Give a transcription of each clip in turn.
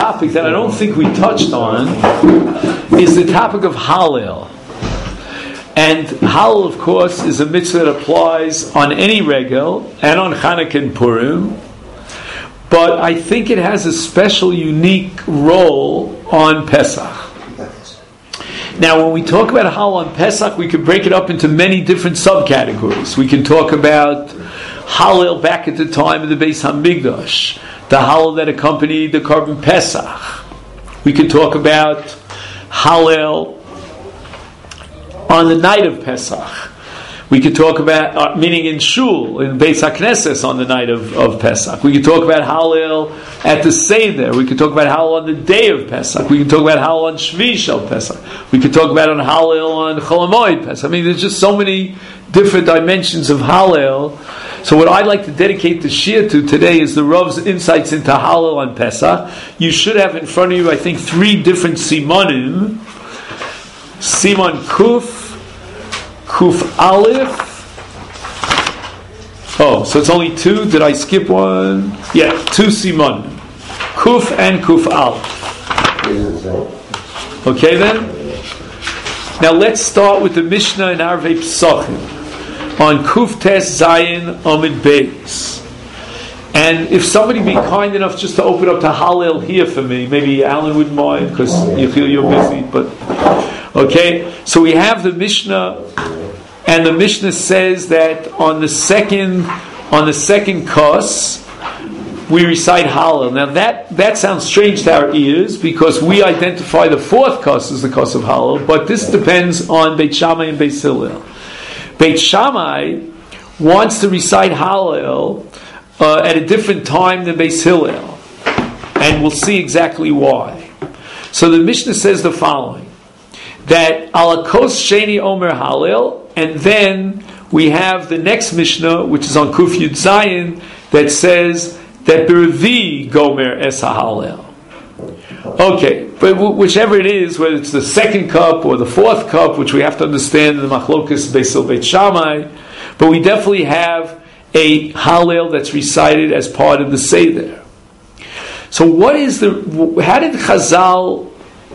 topic that I don't think we touched on is the topic of Hallel. And Hallel, of course, is a mitzvah that applies on any regel and on Chanukah and Purim. But I think it has a special, unique role on Pesach. Now, when we talk about Hallel on Pesach, we can break it up into many different subcategories. We can talk about Hallel back at the time of the Beis Hamikdash, the Hallel that accompanied the Korban Pesach. We can talk about Hallel on the night of Pesach. We could talk about, meaning in Shul, in Beis HaKnesses on the night of Pesach. We could talk about Hallel at the Seder. We could talk about Hallel on the day of Pesach. We could talk about Hallel on Shvi Shel Pesach. We could talk about Hallel on Chol HaMoed Pesach. I mean, there's just so many different dimensions of Hallel. So what I'd like to dedicate the Shir to today is the Rav's insights into Hallel on Pesach. You should have in front of you, I think, 3 different Simonim. Simon Kuf, Kuf Aleph. Oh, so it's only 2. Did I skip one? Yeah, 2 Simon. Kuf and Kuf Aleph. Okay then? Now let's start with the Mishnah in Arvei Pesachim on Kuf Tes Zayin Amid Beis. And if somebody be kind enough just to open up to Hallel here for me, maybe Alan wouldn't mind because you feel you're busy, but okay, so we have the Mishnah, and the Mishnah says that on the second kos we recite Hallel. Now that sounds strange to our ears because we identify the 4th kos as the kos of Hallel, but this depends on Beit Shammai and Beis Hillel. Beit Shammai wants to recite Hallel at a different time than Beis Hillel, and we'll see exactly why. So the Mishnah says the following: that ala kos sheni omer Hallel, and then we have the next Mishnah, which is on Kuf Yud Zayin, that says that Berevi gomer es Hallel. Okay, but whichever it is, whether it's the 2nd cup or the 4th cup, which we have to understand in the Machlokas Beis Hillel Beit Shammai, but we definitely have a Hallel that's recited as part of the Seder. So how did Chazal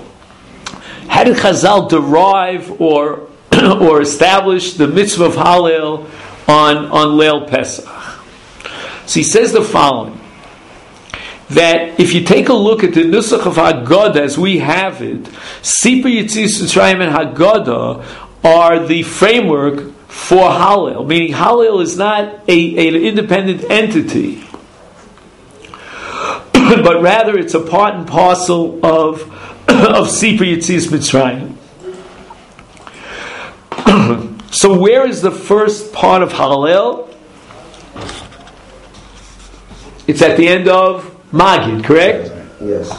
derive or establish the mitzvah of Hallel on Leil Pesach? So he says the following: that if you take a look at the Nusach of Haggadah as we have it, Sipur Yetzias Mitzrayim and Haggadah are the framework for Hallel, meaning Hallel is not an independent entity, but rather it's a part and parcel of Sipur Yetzias Mitzrayim. So where is the first part of Hallel? It's at the end of Magid, correct? Yes.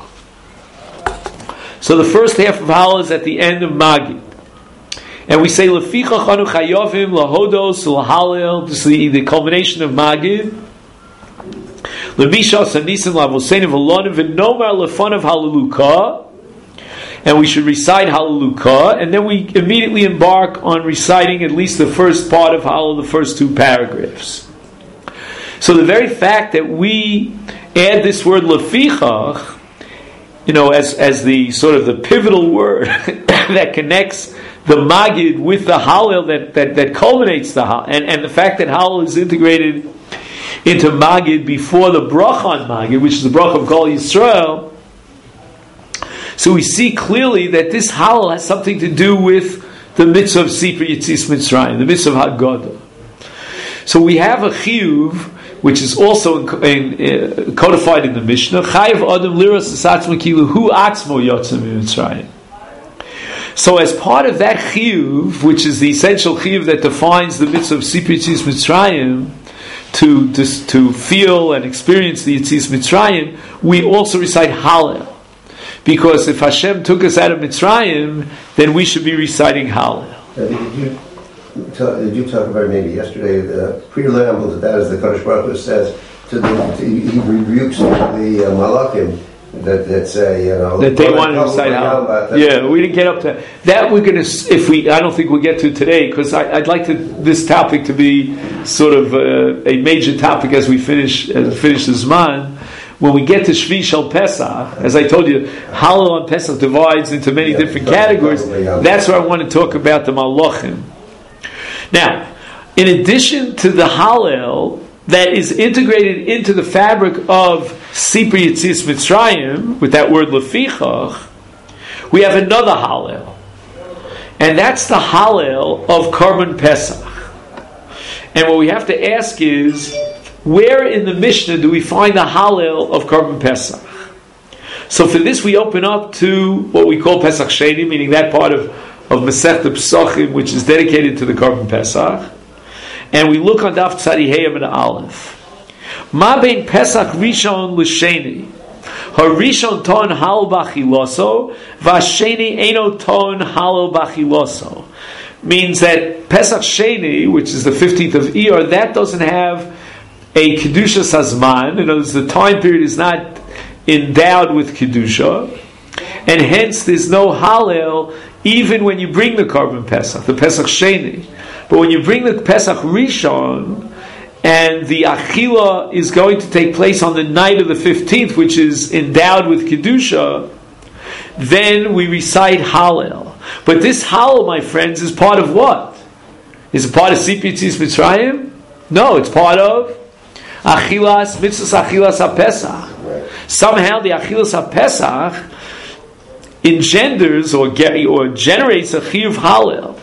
So the first half of Hallel is at the end of Magid. And we say, Leficha chanu chayovim lahodos lahalel. This is the culmination of Magid. Lemisha sanisim lavosenim v'lonim v'nomar lefanav hallelujah. And we should recite Hallelujah, and then we immediately embark on reciting at least the first part of Hallel, the first 2 paragraphs. So the very fact that we add this word lefichach, as the sort of the pivotal word that connects the Magid with the Hallel that culminates the Hallel, and the fact that Hallel is integrated into Magid before the bracha on Magid, which is the bracha of Kol Yisrael. So we see clearly that this Hallel has something to do with the mitzvah of Sipur Yetzias Mitzrayim, the mitzvah of Haggadah. So we have a chiyuv, which is also codified in the Mishnah. Chayav adam liras esatzmo kilu hu atzmo yotzim mitzrayim. So as part of that chiyuv, which is the essential chiyuv that defines the mitzvah of Sipur Yetzias Mitzrayim, to feel and experience the Yetzias Mitzrayim, we also recite Hallel. Because if Hashem took us out of Mitzrayim, then we should be reciting Hallel. Did you talk about maybe yesterday the preamble that is the Kadosh Baruch Hu says he rebukes the Malachim that say that they wanted to recite Hallel. Yeah, we didn't get up to that. We're going to I don't think we'll get to today because I'd like this topic to be sort of a major topic as we finish the Zman. when we get to Shvi Shel Pesach, as I told you, Hallel on Pesach divides into many different categories. That's where I want to talk about the Malachim. Now, in addition to the Hallel that is integrated into the fabric of Sipur Yetzias Mitzrayim, with that word Lefichach, we have another Hallel. And that's the Hallel of Korban Pesach. And what we have to ask is, where in the Mishnah do we find the Hallel of Korban Pesach? So for this we open up to what we call Pesach Sheni, meaning that part of Masechta Pesachim which is dedicated to the Korban Pesach. And we look on Daf Tzadi Heyam and Aleph. Ma bein Pesach Rishon l'Sheni. Harishon ton halal b'achiloso, v'asheni eino ton halal b'achiloso. Means that Pesach Sheni, which is the 15th of Iyar, that doesn't have a Kedusha Sazman. In other words, the time period is not endowed with Kedusha, and hence there's no Hallel even when you bring the Korban Pesach, the Pesach Sheni. But when you bring the Pesach Rishon, and the Achila is going to take place on the night of the 15th, which is endowed with Kedusha, then we recite Hallel. But this Hallel, my friends, is part of what? Is it part of Sipur Yetzias Mitzrayim? No, it's part of Achilas, Mitzvahs Achilas HaPesach. Somehow the Achilas HaPesach engenders or generates a Chiyuv Hallel.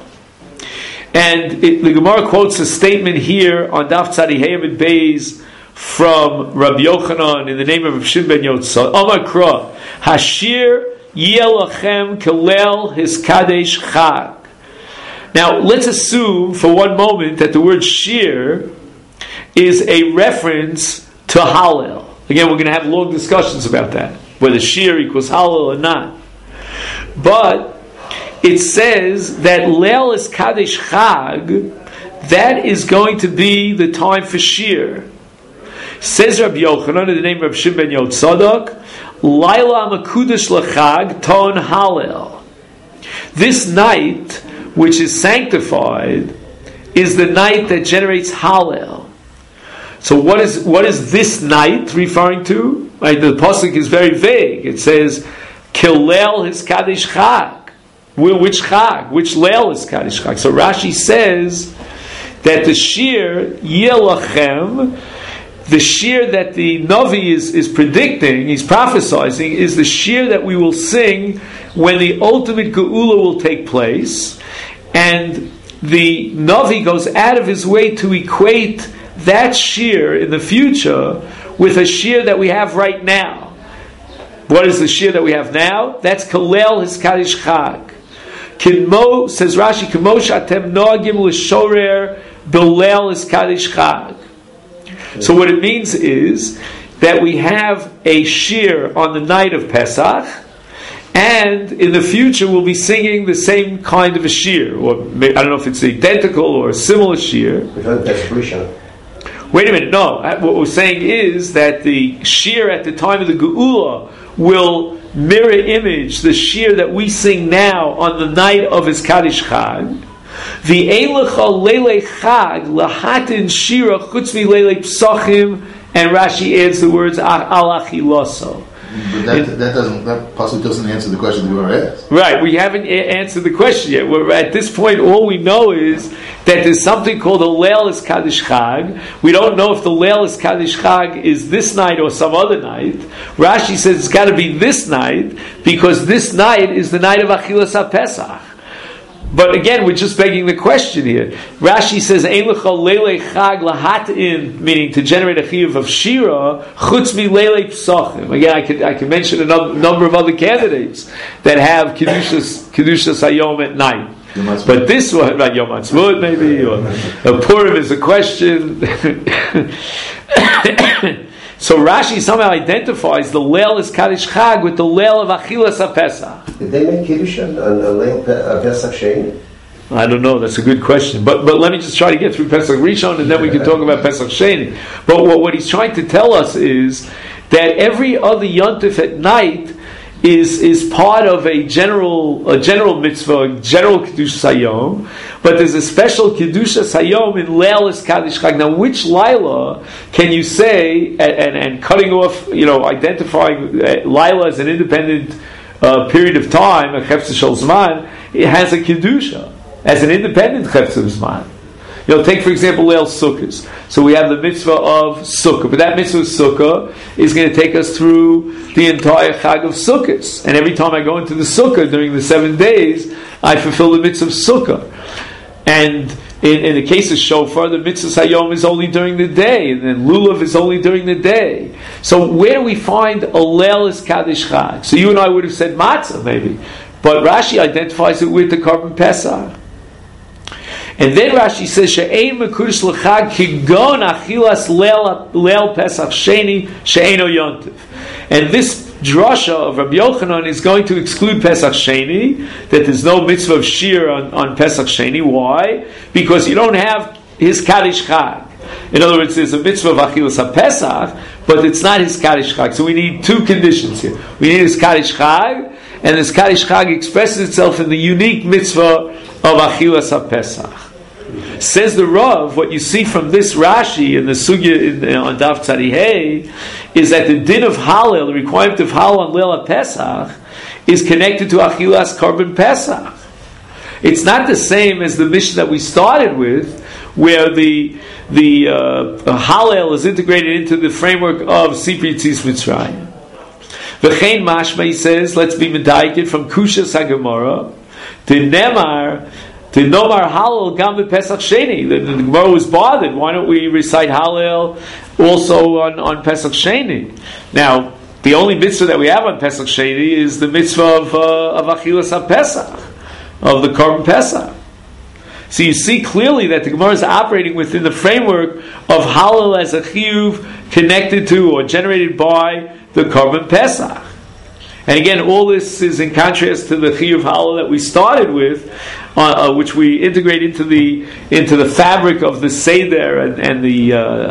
And the Gemara quotes a statement here on Daf Tzadi Heyam and Beis from Rabbi Yochanan in the name of Rav Shimon ben Yotzad. Amar Kra, Hashir Yelachem Kalel Hiskadesh Chag. Now, let's assume for one moment that the word Shir is a reference to Hallel. Again, we're going to have long discussions about that, whether Shir equals Hallel or not. But it says that Leil is Kadesh Chag, that is going to be the time for Shir. Says Rabbi Yochanan in the name of Shimon ben Yotzadok, Laila Makudesh Lechag Ton Hallel. This night, which is sanctified, is the night that generates Hallel. So what is this night referring to? Right, the pasuk is very vague. It says, Kilel his Kadesh Chag. Which Chag? Which Leil is Kadesh Chag? So Rashi says that the Shir Yelachem, the Shir that the Navi is predicting, he's prophesizing, is the Shir that we will sing when the ultimate Geula will take place. And the Navi goes out of his way to equate that Shir in the future with a Shir that we have right now. What is the Shir that we have now? That's Kalel his Kadesh Chag. Kinmo, says Rashi, Kimo shatem noagim l'shorer b'leil is Kadesh Chag. So what it means is that we have a shir on the night of Pesach, and in the future we'll be singing the same kind of a shir, or I don't know if it's identical or a similar shir. Wait a minute, no. What we're saying is that the shir at the time of the Geula will mirror image the shir that we sing now on the night of his Kadesh Chag. The Eilecha Lele Chag Lahatin Shira Chutzmi Lele Psachim, and Rashi adds the words Al Achiloso. But that possibly doesn't answer the question that we were asked. Right, we haven't answered the question yet. At this point, all we know is that there's something called a Leil is Kadesh Chag. We don't know if the Leil is Kadesh Chag is this night or some other night. Rashi says it's got to be this night, because this night is the night of Achilas HaPesach. But again, we're just begging the question here. Rashi says, Ein lecha leilei chag lahatin, meaning to generate a chiyuv of shira, chutz mi leilei psachim. Again, I can mention a number of other candidates that have kedushas hayom at night. But this one, like Yom Ha'atzmaut maybe, or Purim is a question. So Rashi somehow identifies the Leil is Kadesh Chag with the Leil of Achilas HaPesach. Did they make Kiddush on Leil Pesach Sheni? I don't know, that's a good question. But let me just try to get through Pesach Rishon, and then we can talk about Pesach Sheni. But what he's trying to tell us is that every other Yontif at night is part of a general mitzvah, a general Kedushas Hayom, but there's a special Kedushas Hayom in Leilas Kaddish Chag. Now, which Laila can you say, and cutting off, identifying Laila as an independent period of time, a Chefetz Shel Zman, it has a Kedusha, as an independent Chefetz Zman. Take for example Leil Sukkos. So we have the mitzvah of Sukkah, but that mitzvah of Sukkah is going to take us through the entire Chag of Sukkos. And every time I go into the Sukkah during the 7 days, I fulfill the mitzvah of Sukkah. And in the case of Shofar, the mitzvah Hayom is only during the day, and then Lulav is only during the day. So where do we find a Leilas Kaddish Chag? So you and I would have said Matzah maybe, but Rashi identifies it with the Korban Pesach. And then Rashi says, "She'ein mekudesh l'chag kigon achilas leil Pesach Sheni she'eino yontiv." And this drasha of Rabbi Yochanan is going to exclude Pesach Sheni, that there's no mitzvah of shir on Pesach Sheni. Why? Because you don't have his Kaddish Chag. In other words, there's a mitzvah of achilas haPesach, but it's not his Kaddish Chag. So we need two conditions here. We need his Kaddish Chag, and this Kaddish Chag expresses itself in the unique mitzvah of achilas haPesach. Says the Rav, what you see from this Rashi in the Sugya on Daf Tzadi Hey is that the din of Hallel, the requirement of Hallel on Leil Pesach, is connected to Achilas Korban Pesach. It's not the same as the mission that we started with, where the Hallel is integrated into the framework of Sipri Tzis Mitzrayim. V'chein mashma, he says, let's be medayiked from Kushas HaGemara, to Nemar, to Nomar Hallel Gam Pesach Sheni. The Gemara was bothered. Why don't we recite Hallel also on Pesach Sheni? Now, the only mitzvah that we have on Pesach Sheni is the mitzvah of Achilas HaPesach, of the Korban Pesach. So you see clearly that the Gemara is operating within the framework of Hallel as a chiyuv connected to or generated by the Korban Pesach. And again, all this is in contrast to the chiyuv Hallel that we started with, which we integrate into the fabric of the Seder and the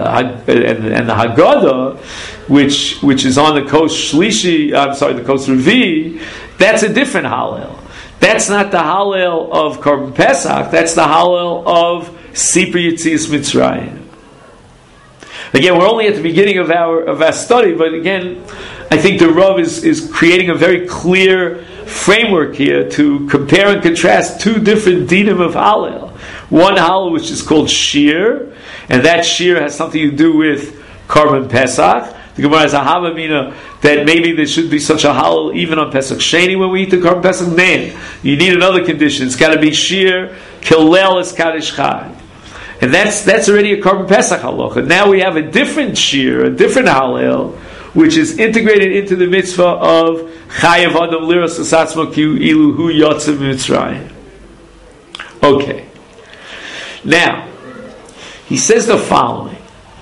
Haggadah, which is on the Kos Shlishi. The Kos Revi. That's a different Hallel. That's not the Hallel of Korban Pesach. That's the Hallel of Sipri Yetzias Mitzrayim. Again, we're only at the beginning of our study, but again, I think the Rav is creating a very clear framework here to compare and contrast two different dinim of Hallel. One Hallel which is called Shir, and that Shir has something to do with Korban Pesach. The Gemara has a Havamina that maybe there should be such a Hallel even on Pesach Sheni when we eat the Korban Pesach. Man, you need another condition. It's got to be Shir, Kilel es Kaddish Chag. And that's already a Korban Pesach halacha. Now we have a different Shir, a different Hallel, which is integrated into the mitzvah of Chayav Adam Liras Asatzmo Ki Ilu Hu Yotzev Mitzrayim. Okay. Now, he says the following.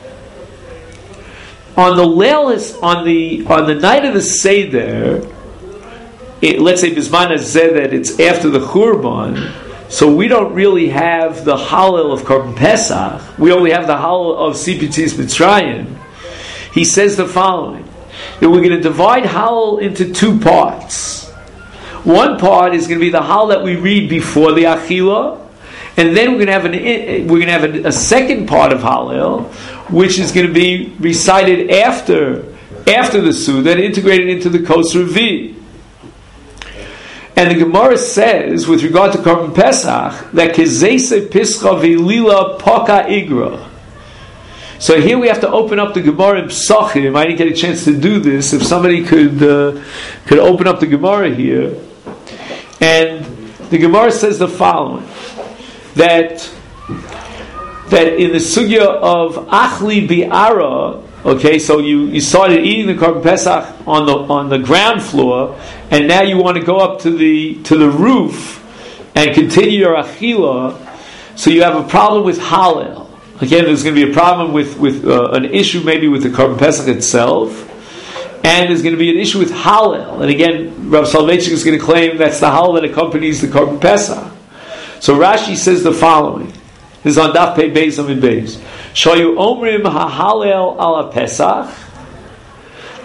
On the Leilis, on the night of the Seder, let's say Bizman Hazeh, that it's after the Churban, so we don't really have the Hallel of Korban Pesach. We only have the Hallel of Sipri Tzis Mitzrayim. He says the following, that we're going to divide Hallel into two parts. One part is going to be the Hallel that we read before the Achila, and then we're going to have a second part of Hallel, which is going to be recited after the Suda and integrated into the Kos Revi. And the Gemara says, with regard to Korban Pesach, that Kezese Pischa V'Lila Poka Igra. So here we have to open up the Gemara in Psachim. I didn't get a chance to do this. If somebody could open up the Gemara here. And the Gemara says the following, that in the sugya of Achli Bi'ara, okay, so you started eating the Korban Pesach on the ground floor, and now you want to go up to the roof and continue your Achila, so you have a problem with Hallel. Again, there's going to be a problem with an issue maybe with the Korban Pesach itself, and there's going to be an issue with Hallel. And again, Rav Soloveitchik is going to claim that's the Hallel that accompanies the Korban Pesach. So Rashi says the following. This is on Daf Pei Beis Amid Beis. Shayu Omrim HaHallel Ala Pesach.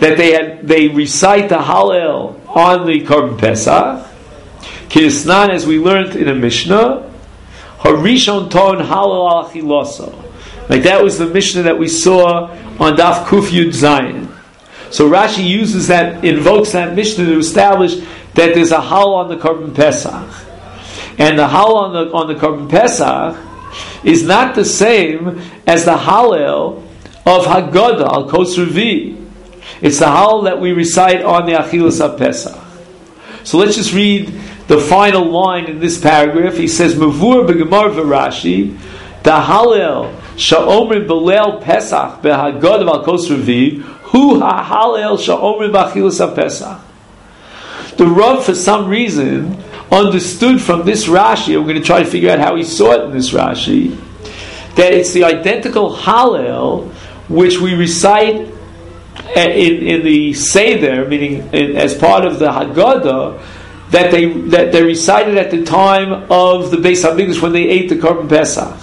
that they recite the Hallel on the Korban Pesach. Kirisnan, as we learned in a Mishnah, Harishon Ton Hallel al Achiloso. Like that was the Mishnah that we saw on Daf Kuf Yud Zayin. So Rashi uses that, invokes that Mishnah to establish that there's a Hallel on the Korban Pesach. And the Hallel on the Korban Pesach is not the same as the Hallel of Haggadah, al Kos Revi. It's the Hallel that we recite on the Achilas HaPesach. So let's just read the final line in this paragraph. He says, Mavur b'Gemar v'Rashi, the Hallel sha'omrim b'leil Pesach b'Haggadah al Kos Revi, hu ha'Hallel sha'omrim b'Achilas HaPesach. The Rav, for some reason, understood from this Rashi, we're going to try to figure out how he saw it in this Rashi, that it's the identical Hallel which we recite in the Seder, meaning as part of the Haggadah, that they recited at the time of the Beis HaMikdash when they ate the Korban Pesach.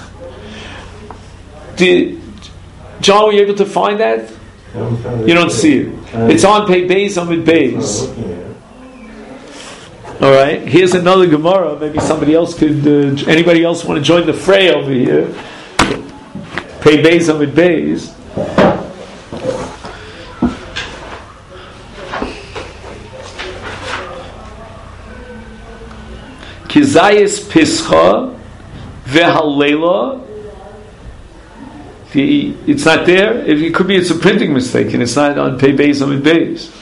John, were you able to find that? You don't see it. It's on Pei Beis Amid Beis. All right. Here's another Gemara. Maybe somebody else could. Anybody else want to join the fray over here? Pei Beis Amid Beis. Kizayis Pischa Vehalela. It's not there. It could be it's a printing mistake and it's not on Pei Beis Amid Beis.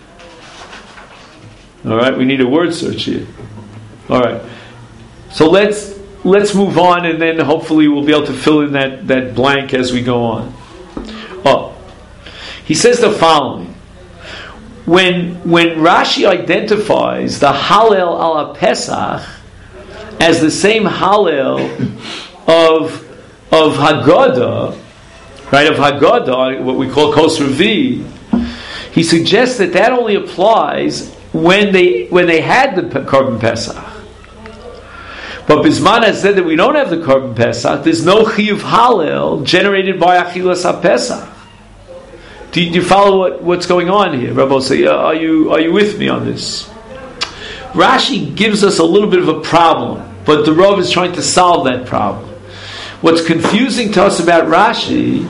All right, we need a word search here. All right, so let's move on, and then hopefully we'll be able to fill in that blank as we go on. Oh, he says the following: when Rashi identifies the Hallel al Pesach as the same Hallel of Haggadah, right? Of Haggadah, what we call Kos Revi, he suggests that only applies when they had the Korban Pesach. But Bisman has said that we don't have the Korban Pesach. There's no Chiyuv Hallel generated by Achilas HaPesach. Do you follow what's going on here, Rabbi? Say, are you with me on this? Rashi gives us a little bit of a problem, but the Rav is trying to solve that problem. What's confusing to us about Rashi,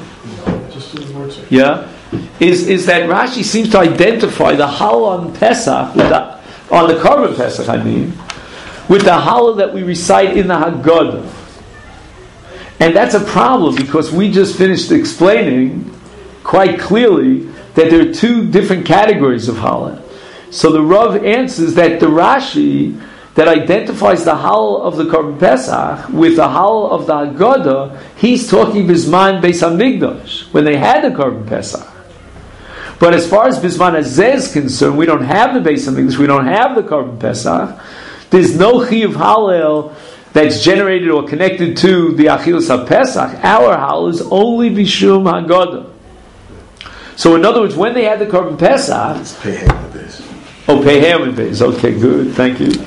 is that Rashi seems to identify the Hallel on Pesach, on the Korban Pesach, with the Hallel that we recite in the Haggadah. And that's a problem because we just finished explaining quite clearly that there are two different categories of Hallel. So the Rav answers that the Rashi that identifies the Hallel of the Korban Pesach with the Hallel of the Haggadah, he's talking Bisman Beis HaMikdash, when they had the Korban Pesach. But as far as Bisman Hazeh is concerned, we don't have the Beis HaMikdash, we don't have the Korban Pesach. There's no Chiyuv Hallel that's generated or connected to the Achilas HaPesach. Our Hallel is only Bishum Haggadah. So in other words, when they had the Korban Pesach... It's Pei Hamid Beis. Oh, Pei Hamid Beis. Okay, good. Thank you.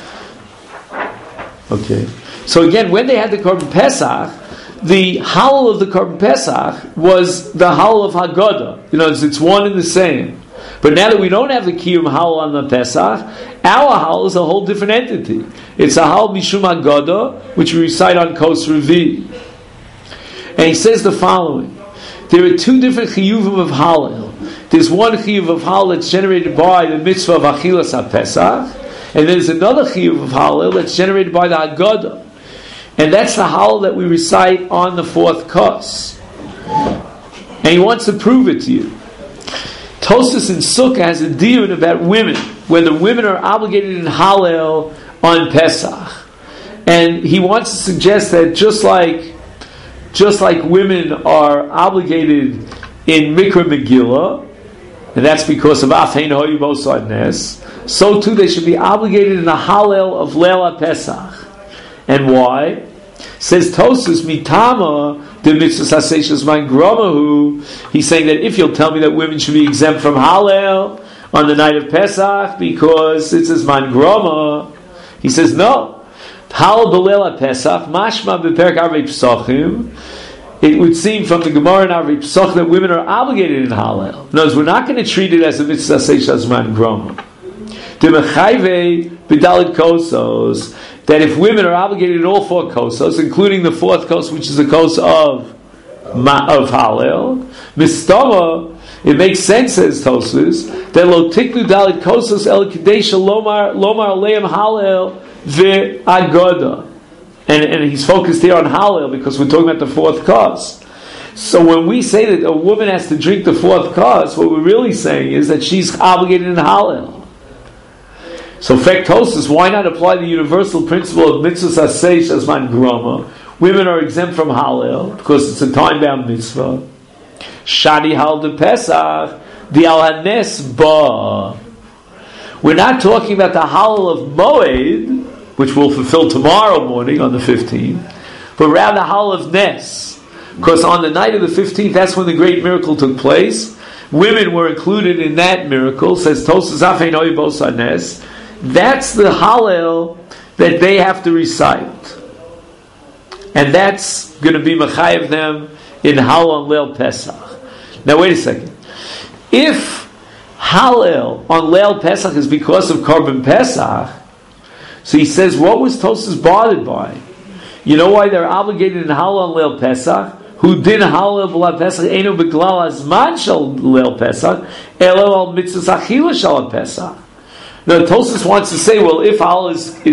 Okay. So again, when they had the Korban Pesach, the Hallel of the Korban Pesach was the Hallel of Haggadah. It's one and the same. But now that we don't have the Kiyum Hallel on the Pesach, our Hallel is a whole different entity. It's a Hallel Mishum Haggadah, which we recite on Kos Revi. And he says the following: there are two different Chiyuvim of Hallel. There's one Chiyuv of Hallel that's generated by the mitzvah of Achilas HaPesach, and there's another Chiyuv of Hallel that's generated by the Haggadah. And that's the Hallel that we recite on the fourth Kos. And he wants to prove it to you. Tosfos in Sukkah has a diyon about women, whether women are obligated in Hallel on Pesach. And he wants to suggest that just like women are obligated in Mikra Megillah, and that's because of Afein Hoyu Bosad Nes, so too they should be obligated in the Hallel of Leil HaPesach. And why? Says Tosfos Mitama the mitzvah saseshas man gromahu. He's saying that if you'll tell me that women should be exempt from Hallel on the night of Pesach because it's as man groma, he says no. Hallel b'leil Pesach mashma b'perek arvei pesachim. it would seem from the Gemara and Arvei Pesach that women are obligated in Hallel. In other words, we're not going to treat it as a mitzvah seish azman groma. The mechayve b'dalit kosos, that if women are obligated in all 4 kosos, including the 4th kos, which is the kos of Hallel, mistama, it makes sense, says Tosfos, that lo tiknu dalit kosos el kadesha lomar aleim Hallel ve'agoda. And he's focused here on Hallel because we're talking about the 4th kos. So when we say that a woman has to drink the 4th kos, what we're really saying is that she's obligated in Hallel. So Tosfos, why not apply the universal principle of mitzvah saseish azman groma? Women are exempt from Hallel because it's a time-bound mitzvah. Shadi hal de Pesach di al hanes ba. We're not talking about the Hallel of Moed, which we'll fulfill tomorrow morning on the 15th, but rather the Hallel of Nes, because on the night of the 15th, that's when the great miracle took place. Women were included in that miracle. Says Tosfos Afein Oy Bosa Nes. That's the Hallel that they have to recite, and that's going to be mechayev them in Hallel on Leil Pesach. Now wait a second. If Hallel on Leil Pesach is because of Korban Pesach, so he says, what was Tosfos bothered by? You know why they're obligated in Hallel on Leil Pesach? Who did Hallel b'la Pesach einu b'glal azman shel Leil Pesach elo al mitzvah achila shel Pesach. Now Tosfos wants to say, well, if Hallel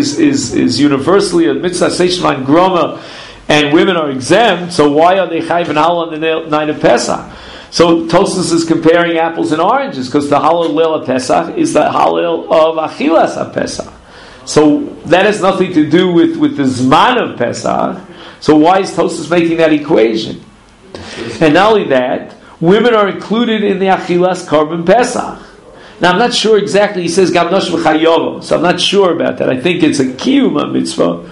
is universally a mitzvah seishman groma and women are exempt, so why are they chayiv in Hallel on the night of Pesach? So Tosfos is comparing apples and oranges because the Hallel Leil Pesach is the Hallel of Achilas HaPesach. So that has nothing to do with the Zman of Pesach. So why is Tosfos making that equation? And not only that, women are included in the Achilas Korban Pesach. Now I'm not sure exactly, he says Gam Nosh V'Chayovo, so I'm not sure about that. I think it's a Kiyum mitzvah.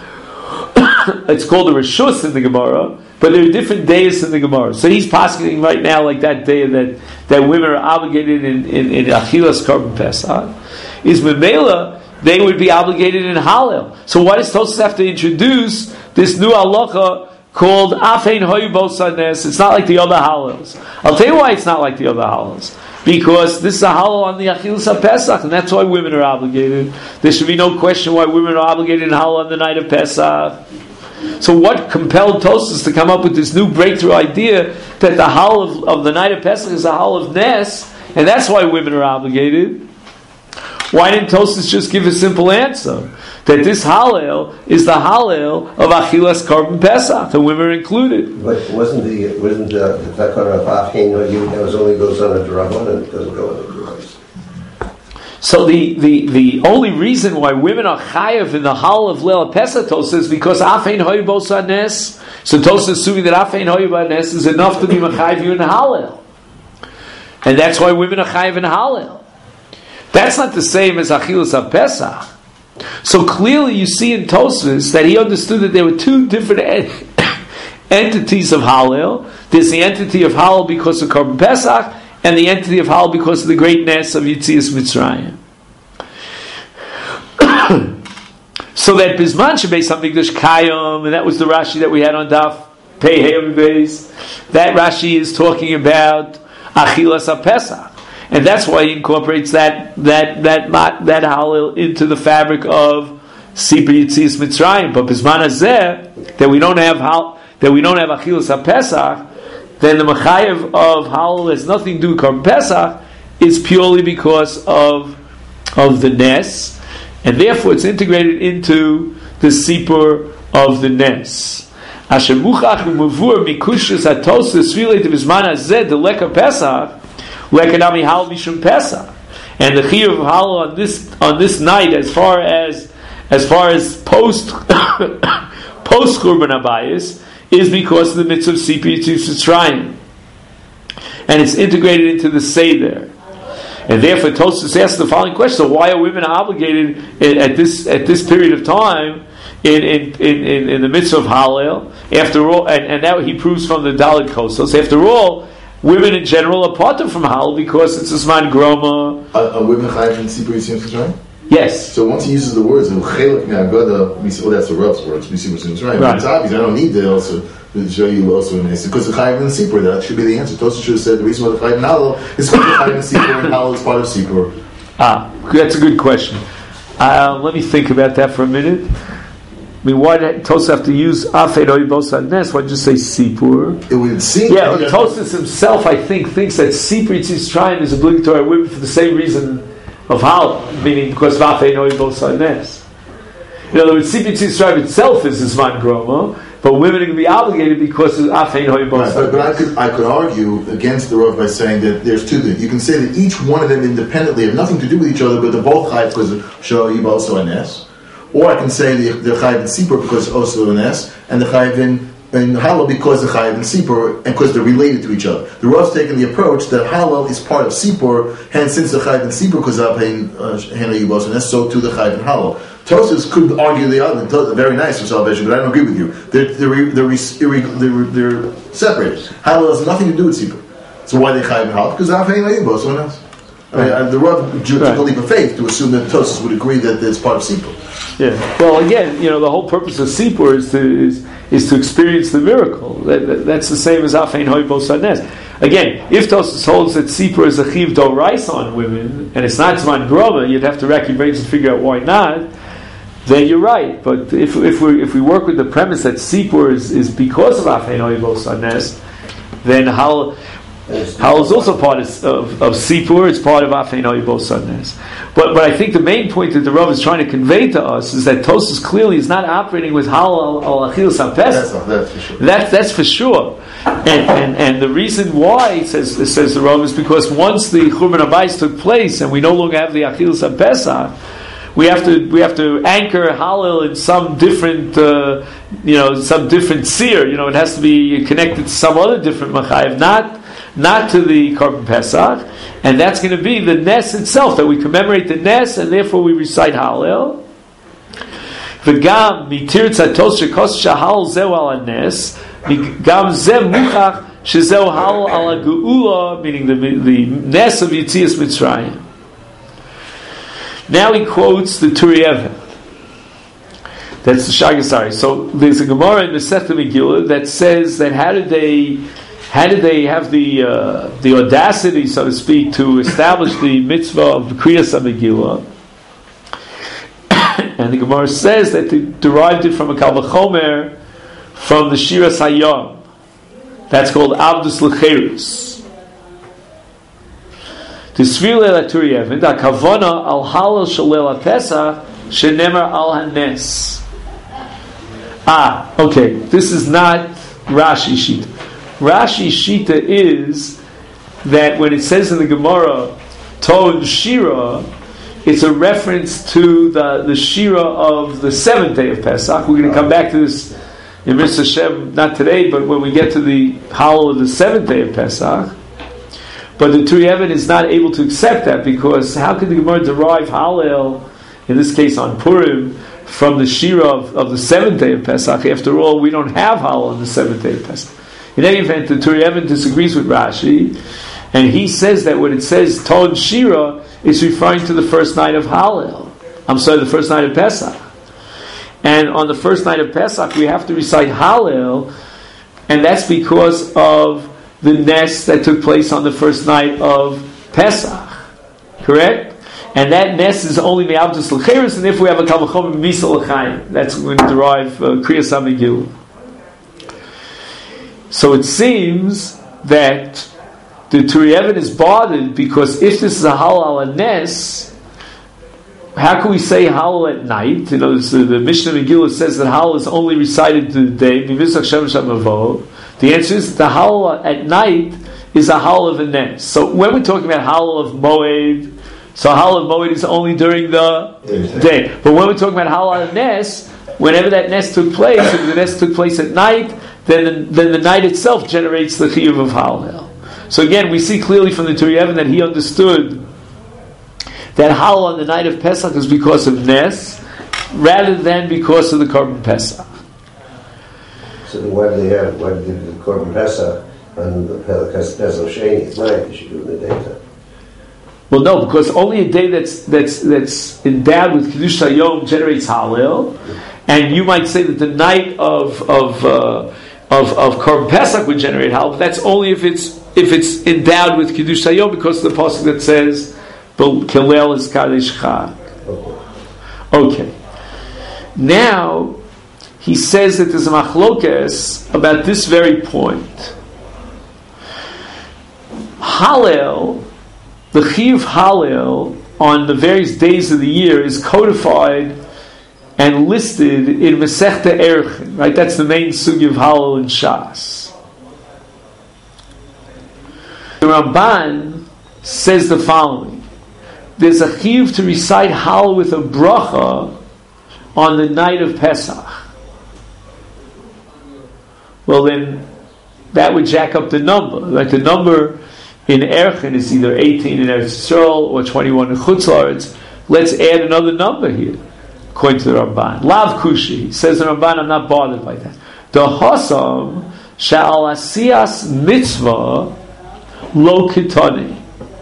It's called a Reshus in the Gemara, but there are different days in the Gemara. So he's posketing right now like that day that women are obligated in Achilas Korban Pesach. Is Memela, they would be obligated in Hallel. So why does Tosfos have to introduce this new halacha called Afein Hoyu Bosa Nes? It's not like the other Hallels. I'll tell you why it's not like the other Hallels. Because this is a Hallel on the Achilas HaPesach, and that's why women are obligated. There should be no question why women are obligated in Hallel on the night of Pesach. So what compelled Tosfos to come up with this new breakthrough idea that the Hallel of the night of Pesach is a Hallel of Nes, and that's why women are obligated? Why didn't Tosfos just give a simple answer? That this Hallel is the Hallel of Achilas Korban Pesach, and women are included. But wasn't the Takana of Afein Hoyu that only goes on a Dragon and it doesn't go on the Drugs? So the only reason why women are chayav in the Hallel of Leil Pesach, Tosfos, is because Afein Hoyu Bosa Nes. So Tosfos is assuming that Afein Hoyu Nes is enough to be mechayev you in the Hallel, and that's why women are chayav in Hallel. That's not the same as Achilas HaPesach. So clearly you see in Tosfos that he understood that there were 2 different entities of Hallel. There's the entity of Hallel because of Korban Pesach, and the entity of Hallel because of the greatness of Yitzias Mitzrayim. So that Bizman Shebeis HaMikdash Kayom, and that was the Rashi that we had on Daf Pei Hey Beis. That Rashi is talking about Achilas HaPesach. And that's why he incorporates that Hallel into the fabric of Sipur Yitzias Mitzrayim. But Bizman Hazeh, that we don't have Achilas HaPesach, then the Mechayev of Hallel has nothing to do with Korban Pesach, is purely because of the Nes, and therefore it's integrated into the Sipur of the Nes. Asher Muchach Muvur Mikushus HaTosfos related to Bizman Hazeh the Leka Pesach. Lekanami Hallel Mishum Pesach, and the chiyuv of Hallel on this night, as far as post Churban Abayis, is because of the mitzvah of Sipur Yitzias Mitzrayim, and it's integrated into the Seder. And therefore, Tosfos asks the following question: so why are women obligated at this period of time in the mitzvah of Hallel? After all, and now he proves from the Dalit Kosos. After all, women in general are parted from Hallel because it's a Zman Groma. Are women chayav in Sipur Yitzias Mitzrayim? Yes. So once he uses the words, that's the Rav's words, Sipur Yitzias Mitzrayim. Right. It's obvious. I don't need the also The Joyu also in this because the Chayiv and Sipur. That should be the answer. Tosfos should have said the reason why the Chayiv and Halal is because the Chayiv and Sipur and Halal is part of Sipur. That's a good question. Let me think about that for a minute. I mean, why did Tosfos have to use Afed Oibos Nes? Why just say Sipur? It would seem. Yeah, Tosfos himself, I think, thinks that Sipur Yitzis Shrine is obligatory on women for the same reason of Halal, meaning because of Afed Oibos Nes. In other words, Sipur Yitzis Shrine itself is Zman Groma, but women are going to be obligated because of Afed Oibos Nes. But I could argue against the Rav by saying that there's two things. You can say that each one of them independently have nothing to do with each other, but they're both Chayiv because of Shal Yibal Nes. Or I can say the Chayiv in Sipur because also an S, and the Chayiv in Halal because the Chayiv in Sipur, and because they're related to each other. The Rav's taken the approach that Halal is part of Sipur, hence since the Chayiv in Sipur because of Hena Yibos and S, so too the Chayiv in Halal. Tosfos could argue the other, very nice for salvation, but I don't agree with you. They're separated. Halal has nothing to do with Sipur. So why they Chayiv in Halal? Because of Hena Yibos and S. I mean, the Rav took a leap of faith to assume that Tosfos would agree that it's part of Sipur. Yeah. Well, again, the whole purpose of Sipur is to experience the miracle. That's the same as Afein Hoibos Nes. Again, if Tosfos holds that Sipur is a chiv doraisa on women and it's not Zman Groma, you'd have to rack your brains and figure out why not. Then you're right. But if we work with the premise that Sipur is because of Afein Hoibos Nes, then Halal is also part of Sipur. It's part of Afein Oibos Nes. But I think the main point that the Rav is trying to convey to us is that Tosfos clearly is not operating with Halal al Achilas HaPesach. That's for sure. That's for sure. And the reason why says the Rav is because once the Churban Abayis took place and we no longer have the Achilas HaPesach, we have to anchor Halal in some different some different seer. It has to be connected to some other different Machayev, not to the Korban Pesach, and that's going to be the Nes itself, that we commemorate the Nes, and therefore we recite Hallel. V'gam mitir tzatos shekos shahal zeu al Nes, gam zeh muchach shezeu hal al geula, meaning the Nes of Yitzias Mitzrayim. Now he quotes the Turei Even. That's the Shagasari. So there's a Gemara in the Masechta Megillah that says that how did they have the audacity, so to speak, to establish the mitzvah of Kriyas HaMegillah? And the Gemara says that they derived it from a Kal V'chomer from the Shiras Hayom. That's called Avdus L'Cherus. Tisvir Leil Turei Even, da Kavana al Halal Shalel HaPesach shenemar al Hanes. Okay, this is not Rashi Shita. Rashi Shita is that when it says in the Gemara Tod Shira, it's a reference to the Shira of the 7th day of Pesach. We're going to come back to this in Mitzvah Hashem, not today, but when we get to the Hallel of the 7th day of Pesach. But the Turei Even is not able to accept that, because how could the Gemara derive Hallel, in this case on Purim, from the Shira of the 7th day of Pesach? After all, we don't have Hallel on the 7th day of Pesach. In any event, the Turei Even disagrees with Rashi, and he says that when it says Tod Shira, it's referring to the first night of Hallel. The first night of Pesach. And on the first night of Pesach, we have to recite Hallel, and that's because of the Nes that took place on the first night of Pesach. Correct? And that Nes is only Me'avdus L'Cheres, and if we have a Kal V'chomer Misa L'Chaim, that's going to derive Kriyas HaMegillah. So it seems that the Turei Even is bothered, because if this is a Hallel al Nes, how can we say Hallel at night? The Mishnah Megillah says that Hallel is only recited to the day. The answer is that the Hallel at night is a Hallel of a Nes. So when we're talking about Hallel of Moed, so Hallel of Moed is only during the day. But when we're talking about Hallel of Nes, whenever that Nes took place, if the Nes took place at night, then the night itself generates the Chiyuv of Hallel. So again, we see clearly from the Turei Even that he understood that Hallel on the night of Pesach is because of Nes, rather than because of the Korban Pesach. So then why did the Korban Pesach and the Pesach Sheni at night? They should do it in the daytime. Well, no, because only a day that's endowed with Kiddush Hayom generates Hallel, and you might say that the night of of Korban Pesach would generate halal, but that's only if it's endowed with Kiddush Hayom, because of the pasuk that says Kilel is Kadesh Chag. Okay. Now he says that there's a machlokes about this very point. Hallel, the Chiyuv Hallel on the various days of the year is codified and listed in Masechta Erchin, right? That's the main sugi of Hallel in Shas. The Ramban says the following: there's a chiyuv to recite Hallel with a bracha on the night of Pesach. Well, then that would jack up the number. Like the number in Erchin is either 18 in Eretz Yisrael or 21 in Chutz La'aretz. Let's add another number here, according to the Ramban. Lav Kushi, says the Ramban, I'm not bothered by that. The Hosam Sha'al Asiyas Mitzvah Lo Kitani.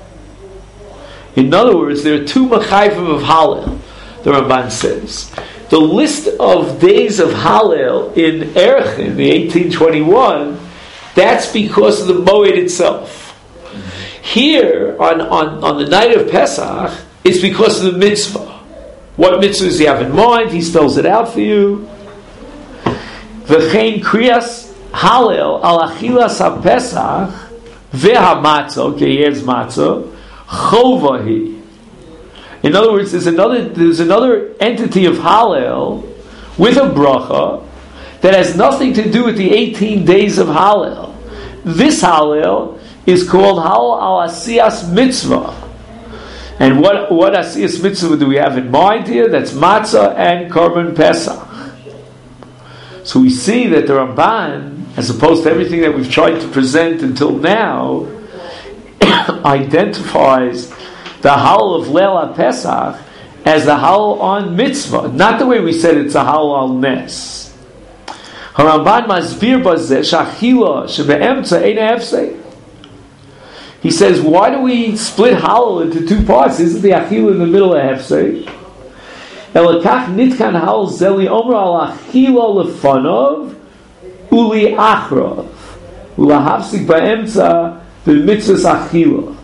In other words, there are two Machayvim of Hallel, the Ramban says. The list of days of Hallel in Erchin, the 1821, that's because of the Moed itself. Here, on the night of Pesach, it's because of the mitzvah. What mitzvah does he have in mind? He spells it out for you. V'chein kriyas Hallel al achilas ha-Pesach ve'ha-matzah, okay, here's matzah, chovahi. In other words, there's another entity of Hallel with a bracha that has nothing to do with the 18 days of Hallel. This Hallel is called Hallel al Asiyas Mitzvah. And what Asiyas Mitzvah do we have in mind here? That's Matzah and Korban Pesach. So we see that the Ramban, as opposed to everything that we've tried to present until now, identifies the Hallel of Leil HaPesach as the Hallel on Mitzvah, not the way we said it's a Hallel al Nes. Haramban Masbir Bazeh Shachila Shebe'emtza Eina Hefsei. He says, why do we split Hallel into two parts? Isn't the Achila in the middle of Hefsei? Elakach nitkan Hallel Zeli Omer al Achila lefanov uli achrav ulahavsik ba'emtza b'mitzvahs Achila.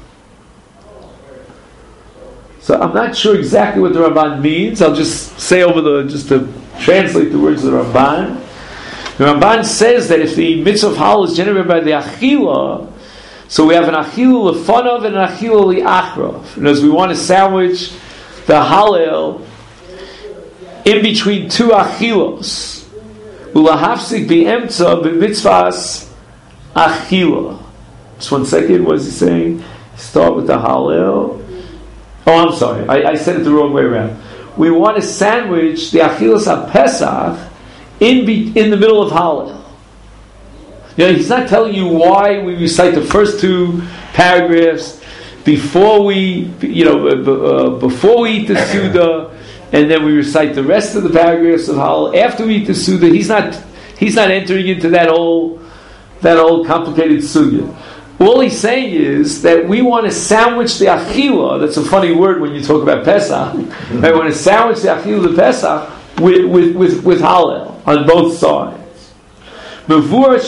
So I'm not sure exactly what the Ramban means. I'll just say just to translate the words of the Ramban. The Ramban says that if the mitzvah of Hallel is generated by the Achila, so we have an Achila lefanov and an Achila li'achrav. And as we want to sandwich the Hallel in between two Achilos, ulahafsik bi'emtza b'mitzvahs Achila. Just 1 second, what is he saying? Start with the Hallel. Oh, I'm sorry, I said it the wrong way around. We want to sandwich the Achilas HaPesach in the middle of Hallel. He's not telling you why we recite the first two paragraphs before we, before we eat the Suda, and then we recite the rest of the paragraphs of Hallel after we eat the Suda. He's not entering into that whole complicated Sugya. All he's saying is that we want to sandwich the Achila. That's a funny word when you talk about Pesach. We want to sandwich the Achila of Pesach with Hallel on both sides. Again,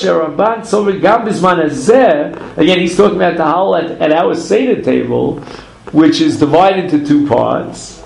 he's talking about the Hallel at our Seder table, which is divided into two parts.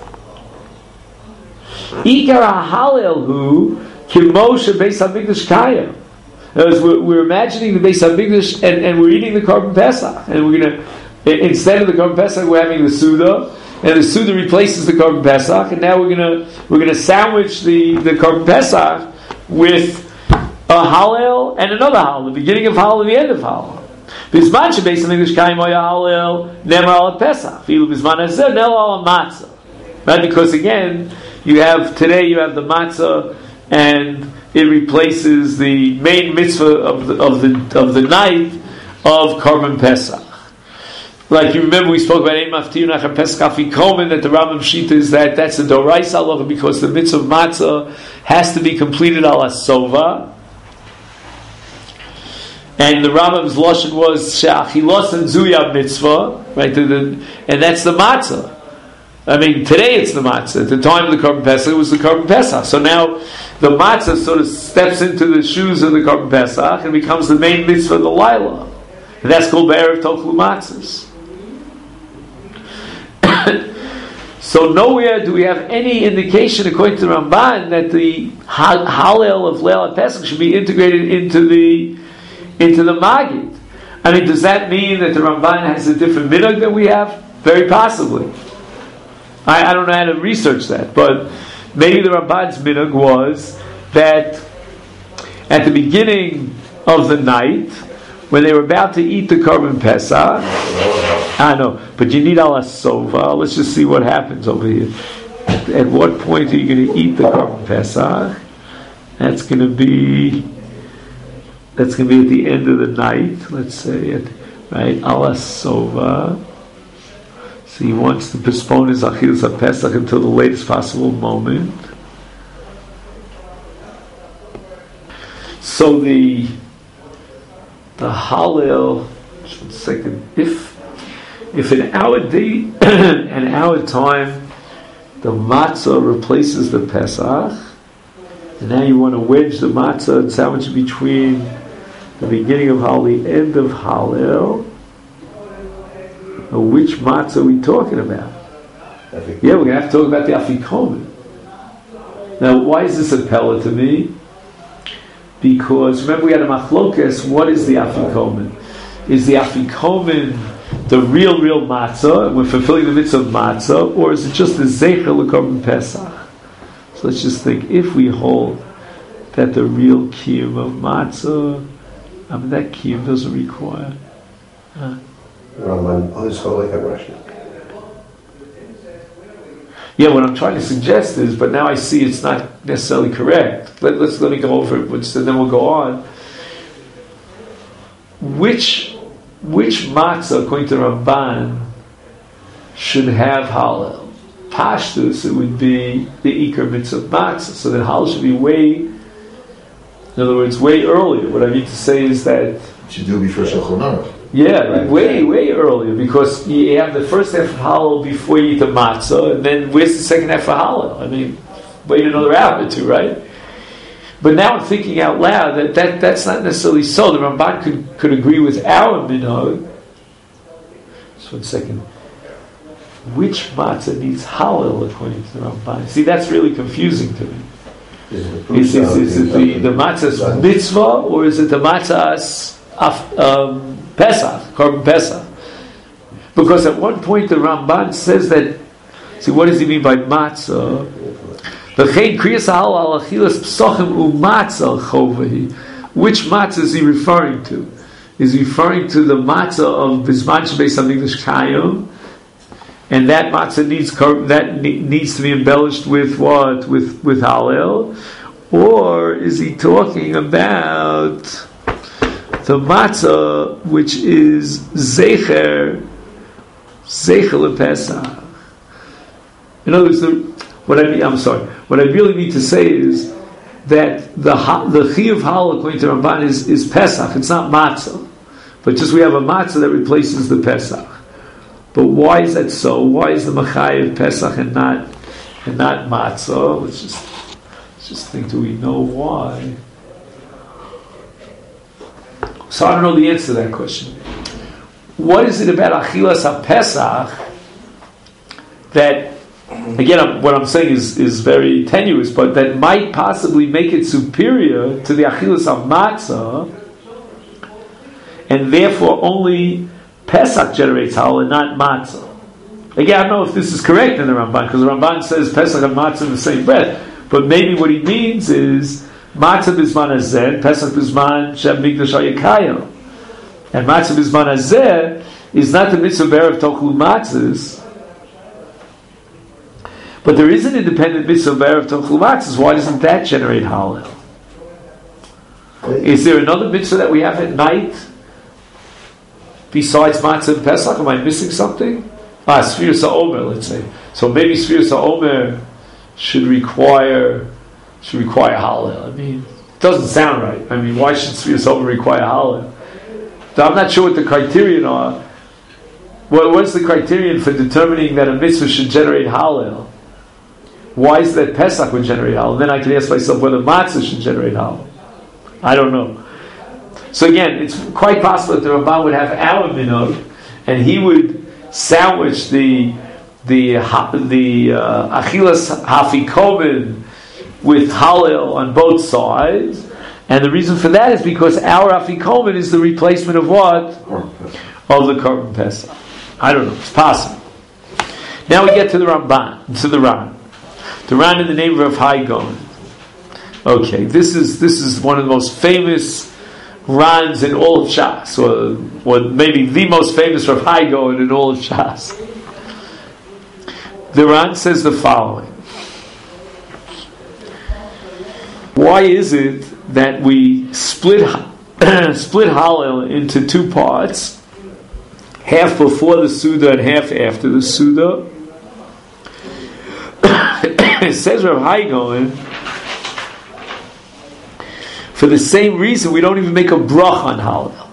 Ikar HaHallel hu kimoshe Beis HaMikdash Kayim. We're imagining the Beis HaMikdash and we're eating the Korban Pesach, and we're going to, instead of the Korban Pesach, we're having the Suda, and the Suda replaces the Korban Pesach, and now we're going to sandwich the Korban Pesach with a Hallel and another Hallel, the beginning of Hallel and the end of Hallel. Bizman shebeis hamikdash kaim oya Hallel nemar al Pesach. Filu bizman hazeh nel al matzah. Right, because again, you have the matzah, and it replaces the main mitzvah of the night of Korban Pesach. Like you remember, we spoke about Ein Maftir Nachar Pesach Afikomen, that the Rambam Shita is that's the Doraisa halacha, because the mitzvah of matzah has to be completed al Asova. And the Rambam's lashon was she'achilos and zuya mitzvah, right? And that's the matzah. I mean, today it's the matzah. At the time of the Korban Pesach, it was the Korban Pesach. So now the matzah sort of steps into the shoes of the Korban Pesach and becomes the main mitzvah of the Laila. And that's called Be'erev Tochlu Matzahs. So nowhere do we have any indication, according to the Ramban, that the Hallel of Leil Pesach should be integrated into the Magid. I mean, does that mean that the Ramban has a different minhag than we have? Very possibly. I don't know how to research that, but maybe the Ramban's minhag was that at the beginning of the night, when they were about to eat the Korban Pesach, I know, but you need ala sova. Let's just see what happens over here. At what point are you going to eat the Korban Pesach? That's going to be at the end of the night. Let's say, right? Ala sova. So he wants to postpone his Achilas HaPesach until the latest possible moment. So the Hallel, just 1 second, if in our day and our time the matzah replaces the Pesach, and now you want to wedge the matzah and sandwich between the beginning of Hallel, the end of Hallel, which matzah are we talking about? Yeah, we're going to have to talk about the Afikomen. Now, why is this a pella to me? Because remember we had a machlokes. What is the Afikomen? Is the Afikomen the real matzah, and we're fulfilling the mitzvah of matzah, or is it just the Zeicher l'Korban Pesach? So let's just think, if we hold that the real kiyum of matzah, I mean that kiyum doesn't require. Yeah, what I'm trying to suggest is, but now I see it's not necessarily correct. Let me go over it, and then we'll go on. Which matzah, according to Ramban, should have Hallel? Pashtus, it would be the Iker mitzvah matzah. So that Hallel should be in other words, way earlier. What I mean to say is that should do before Shulchan Aruch. Yeah, right. way earlier, because you have the first half of Hallel before you eat the matzah, and then where's the second half of Hallel? I mean, wait another hour or two, right? But now I'm thinking out loud that's not necessarily so. The Ramban could agree with our minhag. Just 1 second. Which matzah needs Hallel according to the Ramban? See, that's really confusing to me. Is it the matzah's mitzvah, or is it the matzah's Pesach, Korban Pesach? Because at one point the Ramban says that. See, what does he mean by matzah? Which matzah is he referring to? Is he referring to the matzah of Bizman Shebeis Hamikdash Kayom, and that matzah needs to be embellished with what? With Hallel, or is he talking about the matzah which is Zeicher LePesach? In other words, what I really mean to say is that the Chiyuv Hallel according to Ramban is Pesach. It's not matzah, but just we have a matzah that replaces the Pesach. But why is that so? Why is the Machayev Pesach and not matzah? Let's just think. Do we know why? So I don't know the answer to that question. What is it about Achilas HaPesach that, again, what I'm saying is very tenuous, but that might possibly make it superior to the Achilas HaMatzah, and therefore only Pesach generates Hallel and not Matzah? Again, I don't know if this is correct in the Ramban, because the Ramban says Pesach and Matzah in the same breath, but maybe what he means is Matzah Bizman Hazeh, Pesach Bizman Shem Mikdash HaYekayim. And Matzah Bizman Hazeh is not the mitzvah Be'erev Tochlu Matzahs, but there is an independent mitzvah Be'erev Tochlu Matzahs. Why doesn't that generate Hallel? Is there another mitzvah that we have at night besides Matzah and Pesach? Am I missing something? Sfiras HaOmer, let's say. So maybe Sfiras HaOmer should require Hallel. I mean, it doesn't sound right. I mean, why should Sfiras HaOmer require Hallel? I'm not sure what the criterion are. What's the criterion for determining that a mitzvah should generate Hallel? Why is that Pesach would generate halal? Then I can ask myself whether matzah should generate halal. I don't know. So again, it's quite possible that the Ramban would have our minhag, and he would sandwich the achilas hafikomen with halal on both sides, and the reason for that is because our afikomen is the replacement of what? Of the korban pesach. I don't know. It's possible. Now we get to the Ramban, to the Ran. The Ran in the neighborhood of Hai Gaon. Okay, this is one of the most famous Rans in all of Shas, or maybe the most famous Rav Hai Gaon in all of Shas. The Ran says the following: why is it that we split Hallel into two parts, half before the Suda and half after the Suda? It says Rav Hai Gaon, for the same reason we don't even make a brach on Hallel.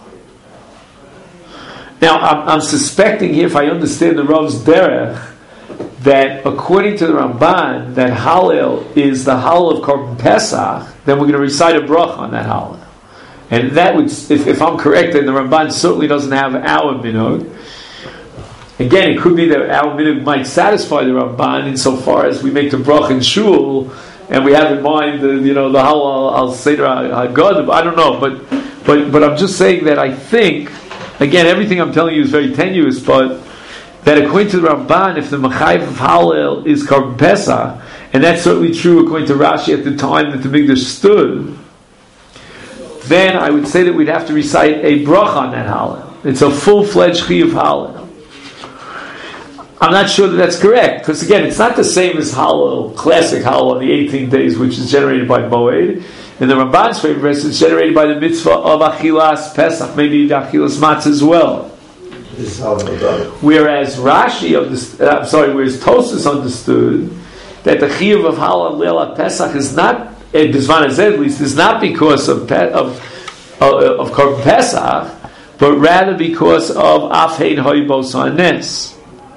Now I'm suspecting here, if I understand the Rav's derech, that according to the Ramban, that Hallel is the Hallel of Korban Pesach, then we're going to recite a brach on that Hallel. And that would, if I'm correct, then the Ramban certainly doesn't have our minhag. Again, it could be that our minhag might satisfy the Ramban insofar as we make the brach in shul, and we have in mind the Hallel al Seder HaGadim. I don't know, but I'm just saying that I think, again, everything I'm telling you is very tenuous, but that according to the Ramban, if the Mechayiv of Hallel is Korban Pesach, and that's certainly true according to Rashi at the time that the Mikdash stood, then I would say that we'd have to recite a brach on that Hallel. It's a full-fledged Chiyuv Hallel. I'm not sure that that's correct, because again, it's not the same as Hallel, classic Hallel on the 18 days, which is generated by Moed. In the Ramban's favorite verse, it's generated by the mitzvah of Achilas Pesach, maybe the Achilas Matzah as well. Whereas Rashi whereas Tosfos understood that the Chiyuv of Hallel Leil Pesach is not, Bizman Hazeh at least, is not because of Korban Pesach, but rather because of Afheid Hoybos Hanes.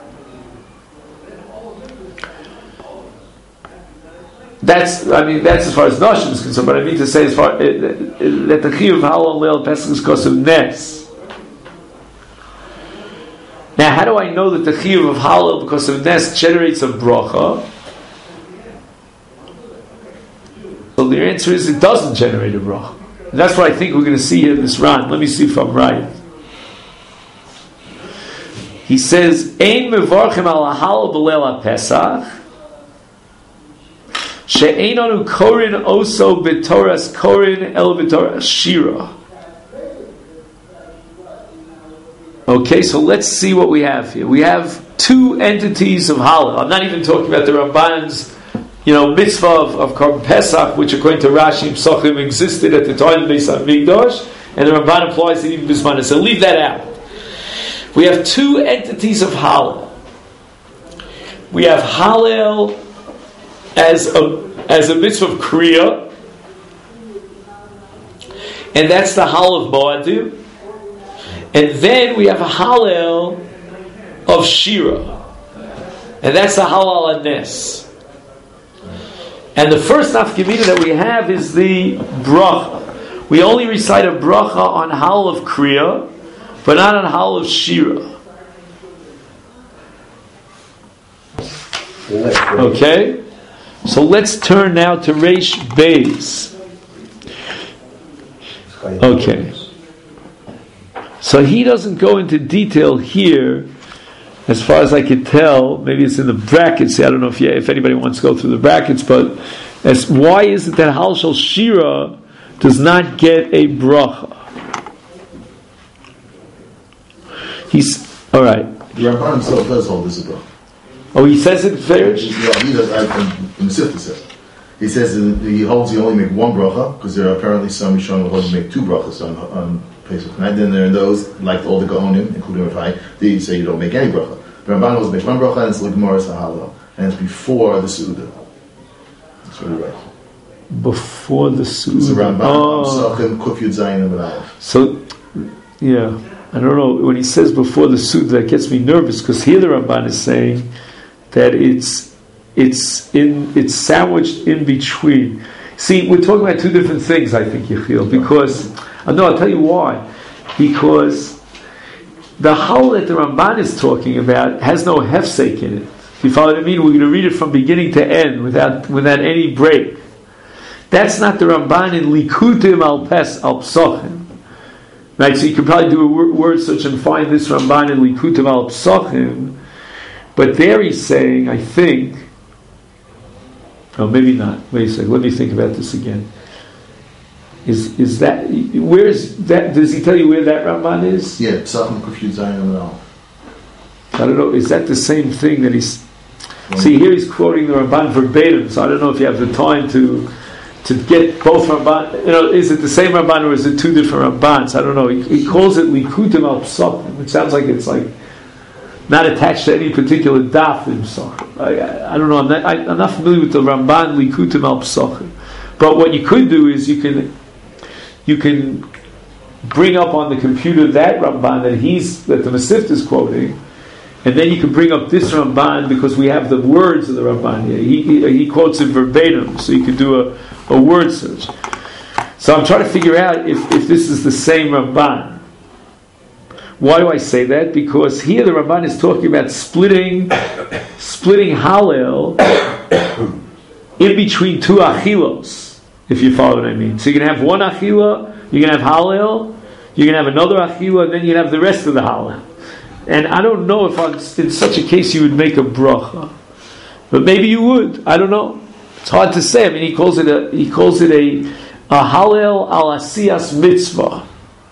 That's as far as Noshim is concerned, but I mean to say as far that the Chiyuv of Hallel Leil Pesach is because of Nes. Now, how do I know that the Chiyuv of Hallel because of Nes generates a bracha? So the answer is it doesn't generate a bracha. And that's what I think we're going to see here in this Ran. Let me see if I'm right. He says, Ein mevarchim al Hallel b'leil Pesach she'ein anu korin oso b'toras korin el b'toras shira. Okay, so let's see what we have here. We have two entities of Hallel. I'm not even talking about the Ramban's, mitzvah of Korban Pesach, which according to Rashi Psachim existed at the time of Beis HaMikdash, and the Ramban implies that even Bisman. So leave that out. We have two entities of Hallel. We have Hallel as a mitzvah of Kriya, and that's the Hallel of Moadim. And then we have a Hallel of Shira. And that's the Hallel Anes. And the first nafkamina that we have is the bracha. We only recite a bracha on Hallel of Kriya, but not on Hallel of Shira. Okay? So let's turn now to Reish Beis. Okay. So he doesn't go into detail here, as far as I can tell. Maybe it's in the brackets. I don't know if anybody wants to go through the brackets, but why is it that Hallel Shel Shira does not get a bracha? He's all right. The Ramban himself does hold this a bracha. Oh, he says it fair. Yeah, he does. In Sifta says. He says he holds you only make one bracha because there are apparently some Rishonim who make two brachas on Pesach night. Then there are those, like all the Gaonim, including Rav Hai, they say you don't make any bracha. The Ramban always makes one bracha, and it's L'Gemoras HaHallel, and it's before the Suda. That's what he writes. Before the Suda. It's the Ramban, Sachem, Kuf Yud Zayin, and B'Aleph. So, yeah, I don't know. When he says before the Suda, that gets me nervous, because here the Ramban is saying that it's it's sandwiched in between. See, we're talking about two different things, I think, Yechiel, because I'll tell you why. Because the Hal that the Ramban is talking about has no hefsek in it. If you follow what I mean, we're going to read it from beginning to end without any break. That's not the Ramban in Likutim al Psachim. Right, so you could probably do a word search and find this Ramban in Likutim al Psachim, but there he's saying, I think, maybe not. Wait a second, let me think about this again. Is that, where is that, does he tell you where that Ramban is? Yeah, Psachim Kufyud Zayin Amid. I don't know, is that the same thing that he's... See, here he's quoting the Ramban verbatim, so I don't know if you have the time to get both Ramban, is it the same Ramban or is it two different Rambans? I don't know. He calls it Likutim al Psachim, which sounds like it's like not attached to any particular daf in Psachim. I don't know. I'm not familiar with the Ramban Likutim al Psachim. But what you could do is you can bring up on the computer that Ramban that the Masifta is quoting, and then you can bring up this Ramban because we have the words of the Ramban here. He quotes it verbatim, so you could do a word search. So I'm trying to figure out if this is the same Ramban. Why do I say that? Because here the Ramban is talking about splitting Hallel in between two Achilos, if you follow what I mean. So you can have one Achila, you can have Hallel, you can have another Achila, and then you can have the rest of the Hallel. And I don't know if in such a case you would make a bracha, but maybe you would. I don't know. It's hard to say. I mean, he calls it a Hallel al Asiyas mitzvah.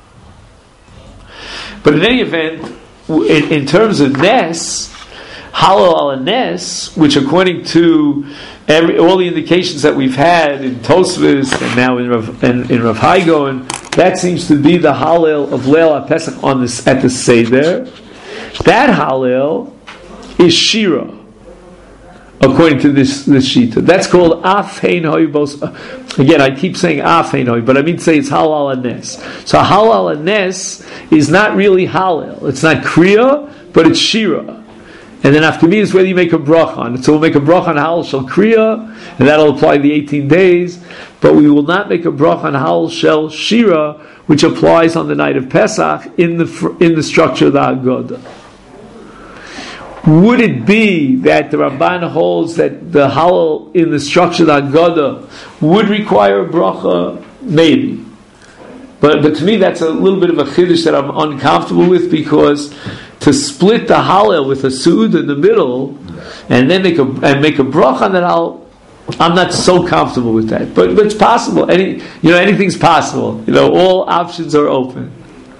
But in any event, in terms of Nes, Hallel al Nes, which according to all the indications that we've had in Tosfos and now in Rav Haigon, that seems to be the Hallel of Leil HaPesach at the Seder. That Hallel is Shira, according to this Shita. That's called Af Hein Hoi Bos. Again, I keep saying Af Hein Hoi, but I mean to say it's Hallel Nes. So Hallel Nes is not really Hallel. It's not Kriya, but it's Shira. And then after me is whether you make a bracha on it. So we'll make a bracha on Hallel Shel Kriya, and that'll apply the 18 days. But we will not make a bracha on Hallel Shel Shira, which applies on the night of Pesach in the structure of the Haggadah. Would it be that the Ramban holds that the Hallel in the structure of the Haggadah would require a bracha? Maybe. But to me that's a little bit of a chiddush that I'm uncomfortable with, because to split the Hallel with a Su'ud in the middle and then make a bracha on that Hallel, I'm not so comfortable with that. But it's possible. Anything's possible. All options are open.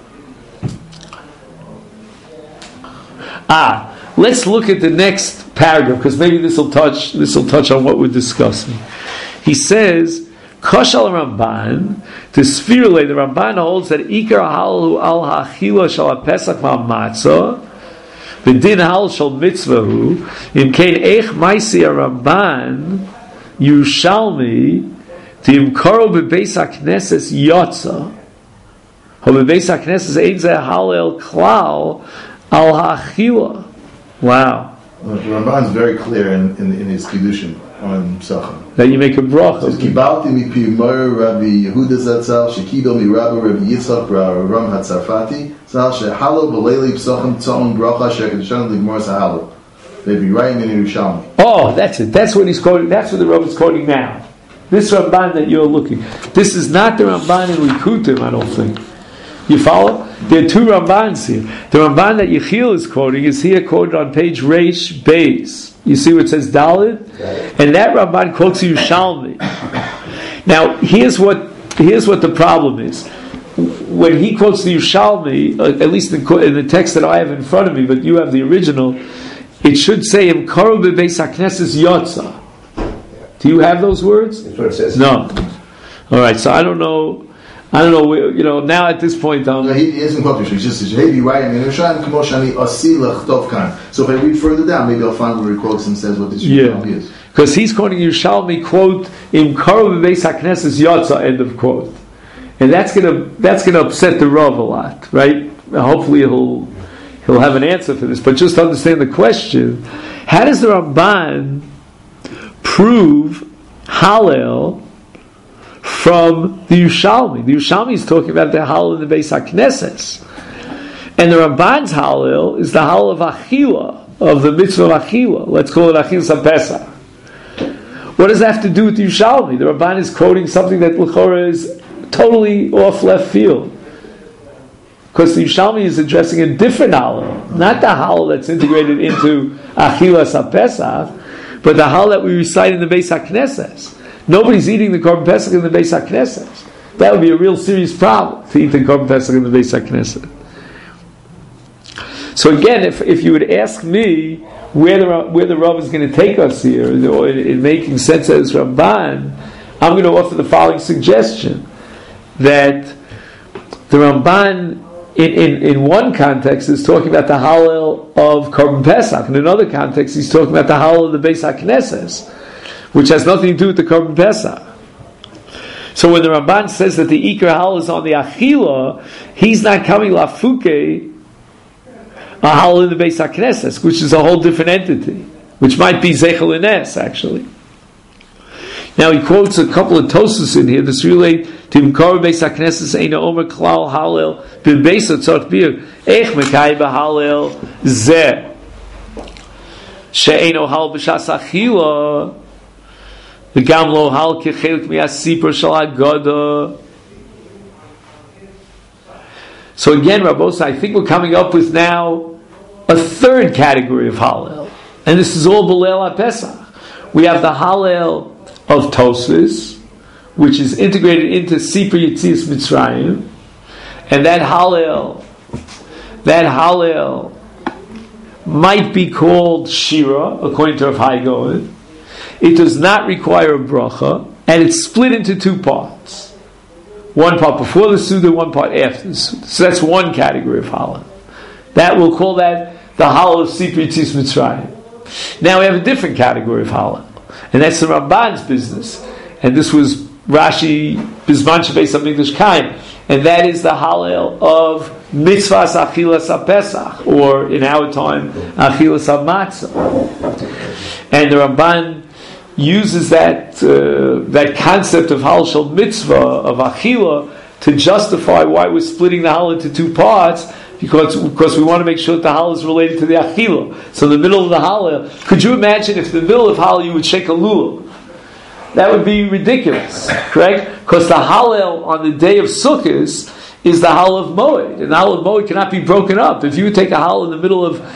Let's look at the next paragraph, because maybe this will touch on what we're discussing. He says, Kashal Ramban, the Sfirle, the Ramban holds that Ikar Hallel al Hachila shal HaPesach ma'amatzah, V'din Hallel shal mitzvahu, Imkein Eich Maisi Ramban, Yerushalmi, T'imkaro bebeis HaKnesses Yotza, Ho bebeis HaKnesses Ein Zeh Hallel Klal al Hachila. Wow. The Ramban is very clear in his Kiddushin on Psachim. That you make a bracha. It says, Kibalti mipi Mor Rabbi Yehuda Zatzal, Shekibel mi Rabbi Yitzchak Ram HaTzarfati, Zal Shehalo B'leili Psachim Tzon Bracha Shekadishan Ligmor Sahalo. They'd be writing in Yerushalmi. Oh, that's it. That's what he's quoting. That's what the Rav is quoting now. This Ramban that you're looking. This is not the Ramban in Likutim, I don't think. You follow? There are two Rambans here. The Ramban that Yechiel is quoting is here quoted on page Reish Beis. You see where it says Dalit? And that Ramban quotes Yerushalmi. Now, here's what the problem is. When he quotes the Yerushalmi, at least in the text that I have in front of me, but you have the original, it should say Im Karu Bebeis HaKnesses Yotza. Do you have those words? That's what it says. No. All right, so I don't know where, now at this point... No, he isn't quoting. He just says, hey, be writing in Yerushalmi, K'mo Shani Asi L'chtov Kan. So if I read further down, maybe I'll find where he quotes and says what this Yerushalmi is. Because he's quoting Yerushalmi, quote, Im Karu Bebeis HaKnesses Yotza, end of quote. And that's gonna upset the Rav a lot, right? Hopefully he'll have an answer for this. But just to understand the question, how does the Ramban prove Hallel from the Yerushalmi. The Yerushalmi is talking about the Hallel in the Beis HaKnesses. And the Ramban's Hallel is the Hallel of Achila, of the mitzvah of Achila. Let's call it Achil Pesach. What does that have to do with the Yerushalmi? The Ramban is quoting something that L'chora is totally off left field. Because the Yerushalmi is addressing a different Hallel, not the Hallel that's integrated into Achilas HaPesach, but the Hallel that we recite in the Beis HaKnesses. Nobody's eating the Korban Pesach in the Beis HaKnesses. That would be a real serious problem, to eat the Korban Pesach in the Beis HaKnesses. So again, if you would ask me where the Rav is going to take us here, in making sense as Ramban, I'm going to offer the following suggestion, that the Ramban in one context is talking about the Hallel of Korban Pesach. In another context, he's talking about the Hallel of the Beis HaKnesses, which has nothing to do with the Korban Pesach. So when the Ramban says that the Iker Hallel is on the Achila, he's not coming lafuke a Hallel in the Beis HaKnesses, which is a whole different entity, which might be Zeichel Ines, actually. Now he quotes a couple of Tosus in here. This relate to Imkar Beis HaKnesses Eina Omer Klal Hallel B'Beis HaTzot Bir Eich Mekai B'Hallel Zeh She'eino Hallel B'Shas Achila V'Gam Lo Hallel Kechelik Mi'asipur Shal Haggadah. So again, Rabbos, I think we're coming up with now a third category of Hallel, and this is all B'Leil HaPesach. We have the Hallel of Tosfos, which is integrated into Sipur Yetzias Mitzrayim, and that Hallel might be called Shira, according to Rav Hai Gaon. It does not require a bracha, and it's split into two parts. One part before the Suda, one part after the Suda. So that's one category of Hallel. That we'll call that the Hallel of Sipur Yetzias Mitzrayim. Now we have a different category of Hallel, and that's the Ramban's business. And this was Rashi Bizman Shebeis HaMikdash Kaim, and that is the Hallel of Mitzvahs Achilas HaPesach, or in our time, Achilas HaMatzah. And the Ramban uses that concept of Hallel Shel Mitzvah, of Achila, to justify why we're splitting the Hallel into two parts, because we want to make sure that the Hallel is related to the Achila. So in the middle of the Hallel, could you imagine if in the middle of Hallel you would shake a lulav? That would be ridiculous, correct? Because the Hallel on the day of Sukkot is the Hallel of Moed, and the Hallel of Moed cannot be broken up. If you would take a Hallel in the middle of,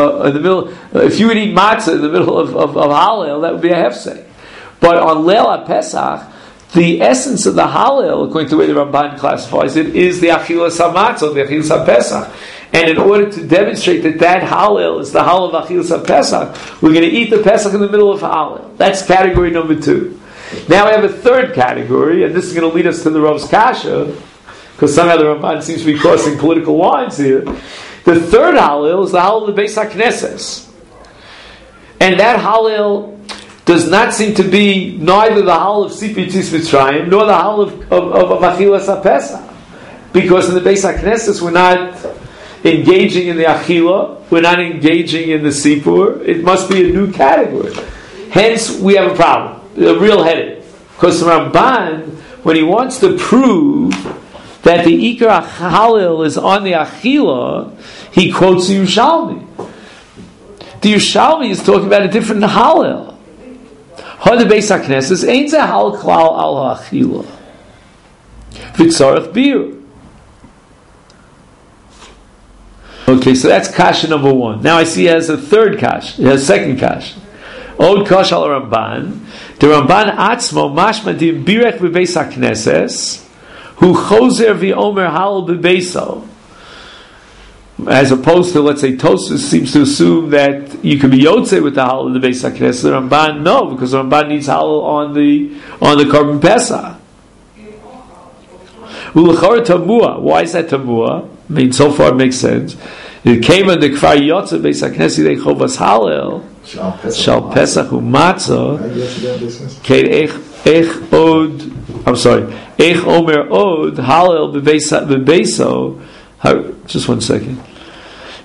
if you would eat matzah in the middle of Hallel, that would be a hefsek. But on Leil HaPesach, the essence of the Hallel, according to the way the Ramban classifies it, is the Achilas HaMatzah, the Achilas HaPesach. And in order to demonstrate that Hallel is the Hallel of Achilas HaPesach, we're going to eat the Pesach in the middle of Hallel. That's category number 2. Now we have a third category, and this is going to lead us to the Rav's Kasha, because somehow the Ramban seems to be crossing political lines here. The third Hallel is the Hallel of the Beis HaKnesses. And that Hallel does not seem to be neither the Hallel of Sipur Yetzias Mitzrayim nor the Hallel of Achilas HaPesach, because in the Beis HaKnesses we're not engaging in the Achila, we're not engaging in the Sipur. It must be a new category. Hence, we have a problem, a real headache, because the Ramban, when he wants to prove that the Ikar Hallel is on the Achila, he quotes the Yerushalmi. The Yerushalmi is talking about a different Hallel. Hada Beis HaKnesses ain't ze Hallel klal al ha'achila. V'tzarech bir. Okay, so that's kasha number 1. Now I see it has a third kasha. It has a second kasha. Od kasha al Ramban. The Ramban atzmo mashma dim birech b'beis HaKnesses hu chozer v'omer Hallel b'beiso. As opposed to, let's say, Tosfos seems to assume that you can be Yotze with the Hallel of the Beis HaKnesses. The Ramban, no, because the Ramban needs Hallel on the Korban Pesach. Ulechor Tamua. Why is that Tamua? I mean, so far it makes sense. It came in the Kfar Yotze Beis HaKnesses they chovas Hallel Shal Pesach Umatzah. Kein Ech Od. I'm sorry. Ech Omer Od Hallel b'Beiso. Just one second.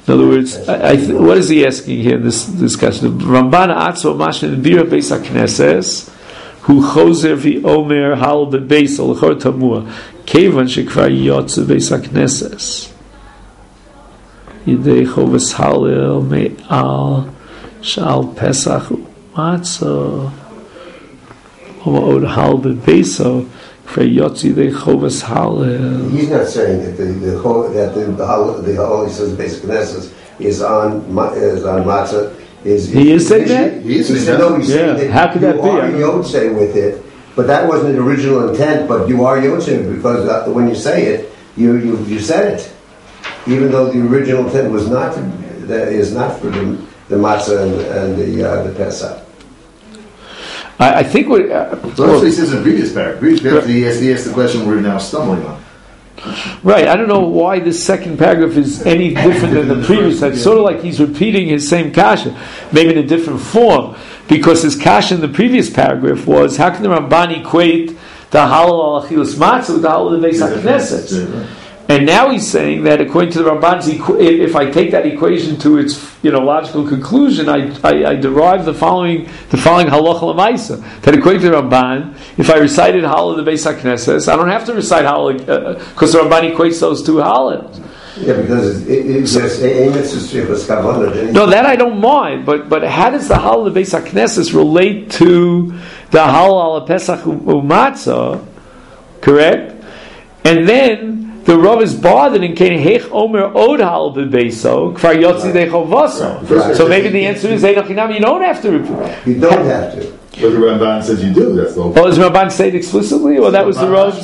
In other words, what is he asking here in this discussion? Ramban Atzo Mashin Bira Beis HaKnesses Hu Chozer V'Omer Hal Bebeis Ol Chor Tamua Kevan Shekvar Yotze Beis HaKnesses Yidei Chovas Halil Me'al Shal Pesach Matzah Od Hal Bebeso Kvar Yotze Yidei Chovas Halil. He's not saying that the Holy says Beis HaKnesses is on matzah. He is saying that? He's saying that. How could that be? You are Yotzei with it, but that wasn't the original intent. But you are Yotzei because when you say it, you said it, even though the original intent was not for the matzah and the Pesach. I think what. That's what he says in the previous paragraph. He asked the question we're now stumbling on. Right, I don't know why this second paragraph is any different than the previous. It's sort of like he's repeating his same kasha, maybe in a different form, because his kasha in the previous paragraph was, how can the Ramban equate the halal al achilas matzah with the halal of the Beis HaKnesses? And now he's saying that according to the Ramban's, if I take that equation to its logical conclusion, I derive the following halacha l'maisa. That according to the Ramban, if I recited halal the Beis HaKnesses, I don't have to recite halal because the Ramban equates those two halalas. Yeah, because it's just no, that I don't mind. But how does the halal the Beis HaKnesses relate to the halal al Pesach u'matzah? Correct, and then. The Rav is bothered in Kain Heich Omer Od Hal Bebeso Kfar Yotzi Dechovaso. So maybe the answer is you don't have to repeat. You don't have to. But the Ramban says you do. That's the whole. Does Ramban say it explicitly, or that was the Rav's?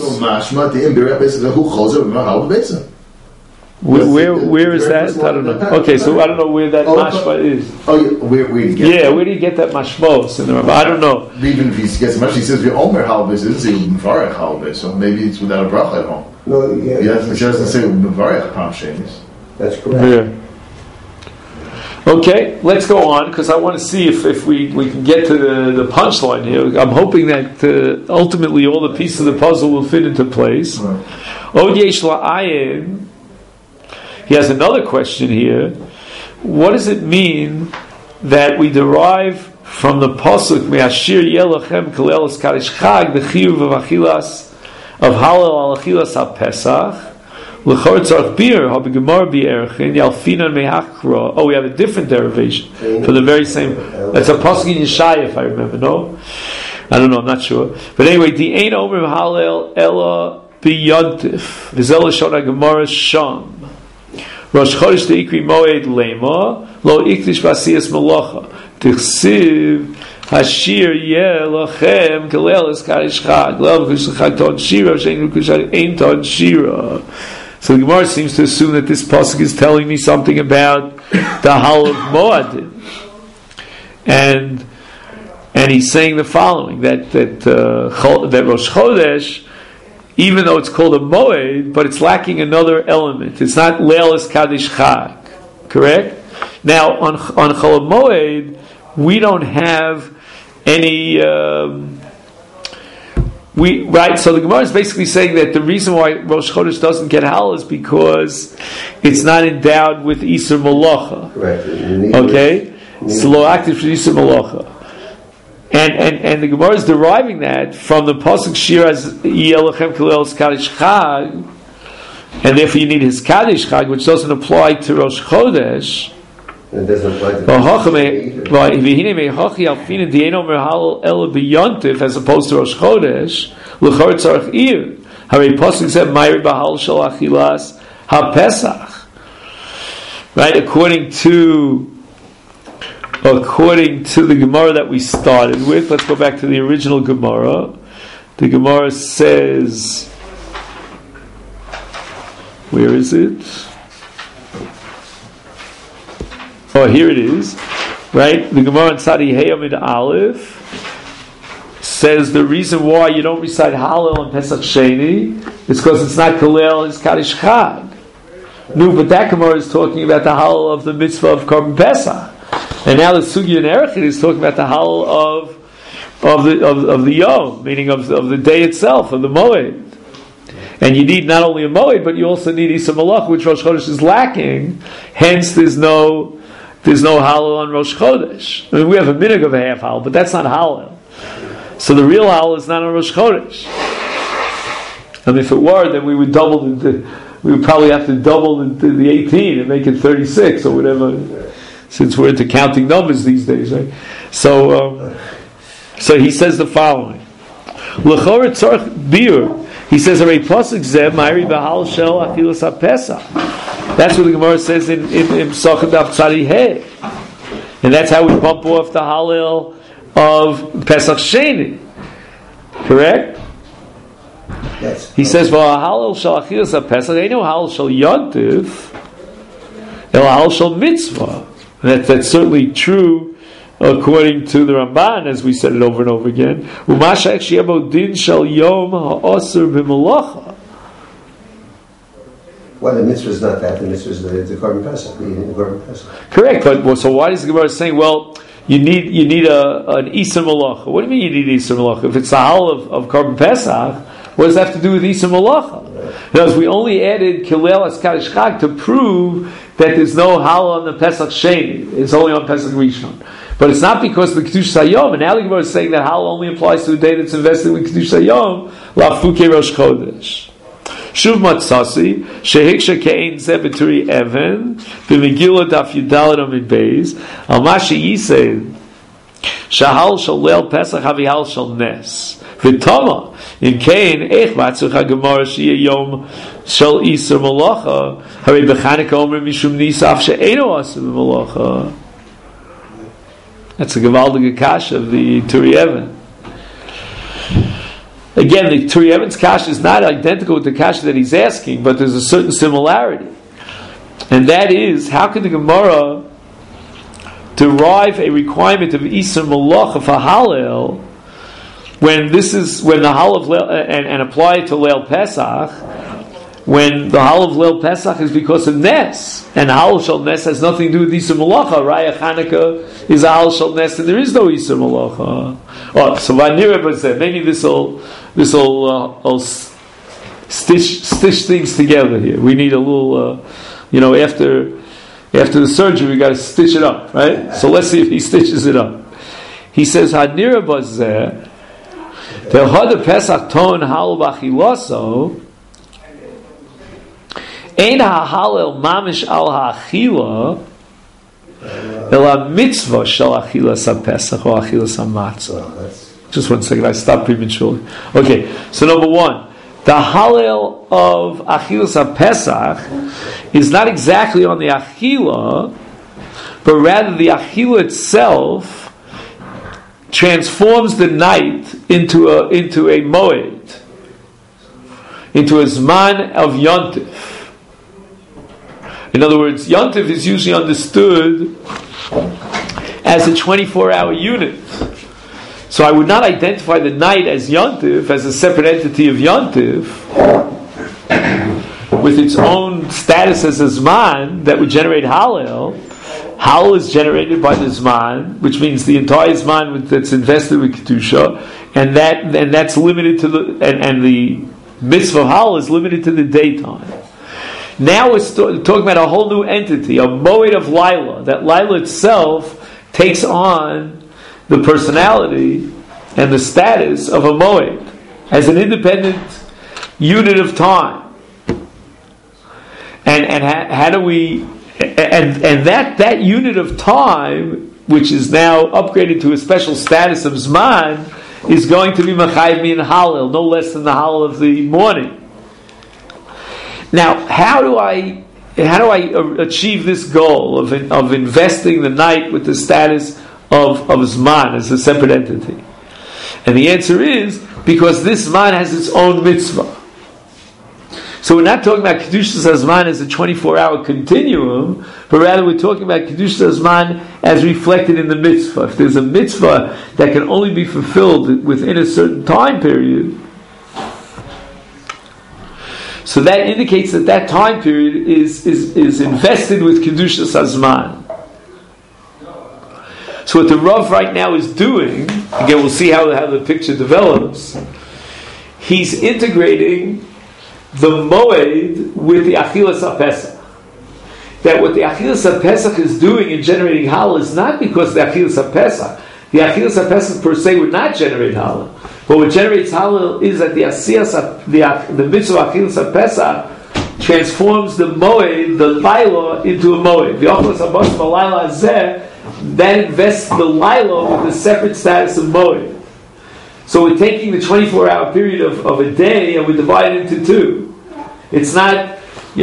Where is that? I don't know. Okay, so I don't know where that mashma is. Oh, yeah, where do you get that? Where do you get that mashmos in the Ramban? I don't know. Even if he gets much, he says Omer Halbes isn't saying Mevarech Halbes, so maybe it's without a bracha at home. No, yeah. He doesn't say Mevarech Pam Shemis. That's correct. Yeah. Okay, let's go on because I want to see if we can get to the punchline here. I'm hoping that ultimately all the pieces of the puzzle will fit into place. Od Yesh La'ayin. He has another question here. What does it mean that we derive from the pasuk Me'ashir Yelachem Kalelos Kadesh Chag the Chiyuv of Achilas of Halal al Achilas HaPesach L'chor Tzarech Bir HaBegemar B'Erchin Yalfinan Mehachra. Oh, we have a different derivation for the very same. That's a pasuk in Yeshaya, if I remember. No, I don't know. I'm not sure. But anyway, the Ein Omer Halal Ella B'Yontif V'Zel Shona Gemara Sham. Rosh Chodesh Teikri Moed Lema Lo Ikdish Vasiyas Malacha Tichsiv Hashir Yeh Lachem Kalelis Kadesh Chag Lo Kush Chag Ton Shira Shein Kush Ein Ton Shira. So the Gemara seems to assume that this pasuk is telling me something about the Hal of Moadim, and he's saying the following that Rosh Chodesh, even though it's called a moed, but it's lacking another element. It's not Leilis Kaddish Chag, correct? Now on Chol Moed, we don't have any. So the Gemara is basically saying that the reason why Rosh Chodesh doesn't get Hal is because it's not endowed with Isur Malacha. Correct. Okay, it's lo active for Isur Malacha. And the Gemara is deriving that from the pasuk Shir as Yelachem Kalelos Kadesh Chag, and therefore you need his Kadesh Chag, which doesn't apply to Rosh Chodesh. It doesn't apply to as opposed to Rosh Chodesh. L'chor tzarech ir. Harei pasuk said Ma'ir Bahal Shel Achilas HaPesach. Right, according to the Gemara that we started with. Let's go back to the original Gemara. The Gemara says, where is it? Oh, here it is. Right? The Gemara in Tzadi Hey Amid Aleph says the reason why you don't recite Hallel and Pesach Sheni is because it's not Kalel, it's Kaddish Chag. No, but that Gemara is talking about the Hallel of the mitzvah of Korban Pesach. And now the Sugya and Erechid is talking about the Hallel of the Yom, meaning of the day itself, of the Moed. And you need not only a moed, but you also need Isur Malacha, which Rosh Chodesh is lacking. Hence, there's no Hallel on Rosh Chodesh. I mean, we have a minhag of a half Hallel, but that's not Hallel. So the real Hallel is not on Rosh Chodesh. And if it were, then we would probably have to double the 18 and make it 36 or whatever, since we're into counting numbers these days, right? So he says the following. L'chorah tzarich biur. He says, "Arei pasuk zeh ma'iri b'hal shel achilas haPesach." That's what the Gemara says in Pesachim Daf Tzadi Hey, and that's how we bump off the Hallel of Pesach Sheni. Correct? Yes. He says, "Well, Hallel shel achilas haPesach ain't no Hallel shel Yontif, el Hallel shel Mitzvah." That's certainly true. According to the Ramban, as we said it over and over again, Umasha Ekshiyabo Din Shal Yom Ha'osur B'Malacha. Well, the mitzvah is not that. The mitzvah is the Korban Pesach. The Korban Pesach. Correct, but so why does the Gemara saying, well, you need an Isur Malacha? What do you mean you need Isur Malacha? If it's the Hallel of Korban Pesach, what does that have to do with Isur Malacha? Because we only added Kilel as Kaddish Chag to prove that there's no Hallel on the Pesach Sheni. It's only on Pesach Rishon. But it's not because of the Kedush Hayom. And now the Gemara is saying that Hallel only applies to a day that's invested with Kedush Hayom, Lafuke Rosh Chodesh. Shuv Matzasi, Shehiksha Ke'ein Zeh B'Turi Even, B'Megillah Daf Yudalet Amid Beis, Al Mashi Yisei, Shahal Shal Leil Pesach Havi Hal Shal Nes. V'Tama, in Kein, Eich Matzach HaGemara Shiyeh Yom Shal Isur Malacha, Harei B'Chanukah Omer Mishum Nisaf She'eino Asur Malacha. That's a Gevaldige Kasha of the Turi Even. Again, the Turi Even's Kasha is not identical with the Kasha that he's asking, but there's a certain similarity. And that is, how can the Gemara derive a requirement of Isur Malacha for Hallel when the Hallel of Leil, and apply it to Leil Pesach, when the Hallel of Leil Pesach is because of Nes, and Hallel Shal Nes has nothing to do with Isur Malacha. Raya Chanukah is a Hallel Shal Nes, and there is no Isur Malacha. Oh, so Vanira said maybe this will stitch things together here. We need a little, after the surgery we got to stitch it up, right? So let's see if he stitches it up. He says Hanira Bazeh Tehad Pesach Ton Hallel B'Achilaso. Ein ha'halel mamish al ha'achila ela mitzvah shal achilas ha'pesach or achilas ha'matzah. Just 1 second, I stopped prematurely. Okay, so number one, the Hallel of achilas ha'pesach is not exactly on the achila, but rather the achila itself transforms the night into a moed, into a zman of yontif. In other words, Yontif is usually understood as a 24-hour unit. So I would not identify the night as Yontif, as a separate entity of Yontif, with its own status as a Zman that would generate Hallel. Hallel is generated by the Zman, which means the entire Zman that's invested with Kedusha, and that's limited to and the mitzvah of Hallel is limited to the daytime. Now we're talking about a whole new entity, a moed of Laila. That Laila itself takes on the personality and the status of a moed as an independent unit of time. And how do we? And that unit of time, which is now upgraded to a special status of Zman, is going to be Machayev min Hallel, no less than the Hallel of the morning. Now, how do I achieve this goal of investing the night with the status of Zman as a separate entity? And the answer is because this Zman has its own mitzvah. So we're not talking about Kedushas HaZman as a 24-hour continuum, but rather we're talking about Kedushas HaZman as reflected in the mitzvah. If there's a mitzvah that can only be fulfilled within a certain time period, so that indicates that time period is invested with Kedushas HaZman. So what the Rav right now is doing, again we'll see how the picture develops, he's integrating the moed with the achilas HaPesach. That what the achilas HaPesach is doing in generating halal is not because of the achilas HaPesach. The achilas HaPesach per se would not generate halal. But what generates halal is that the mitzvah of achilas HaPesach transforms the moed, the laila, into a moed. The achilas HaBas b'laila hazeh, that invests the laila with the separate status of moed. So we're taking the 24-hour period of a day and we divide it into two. It's not,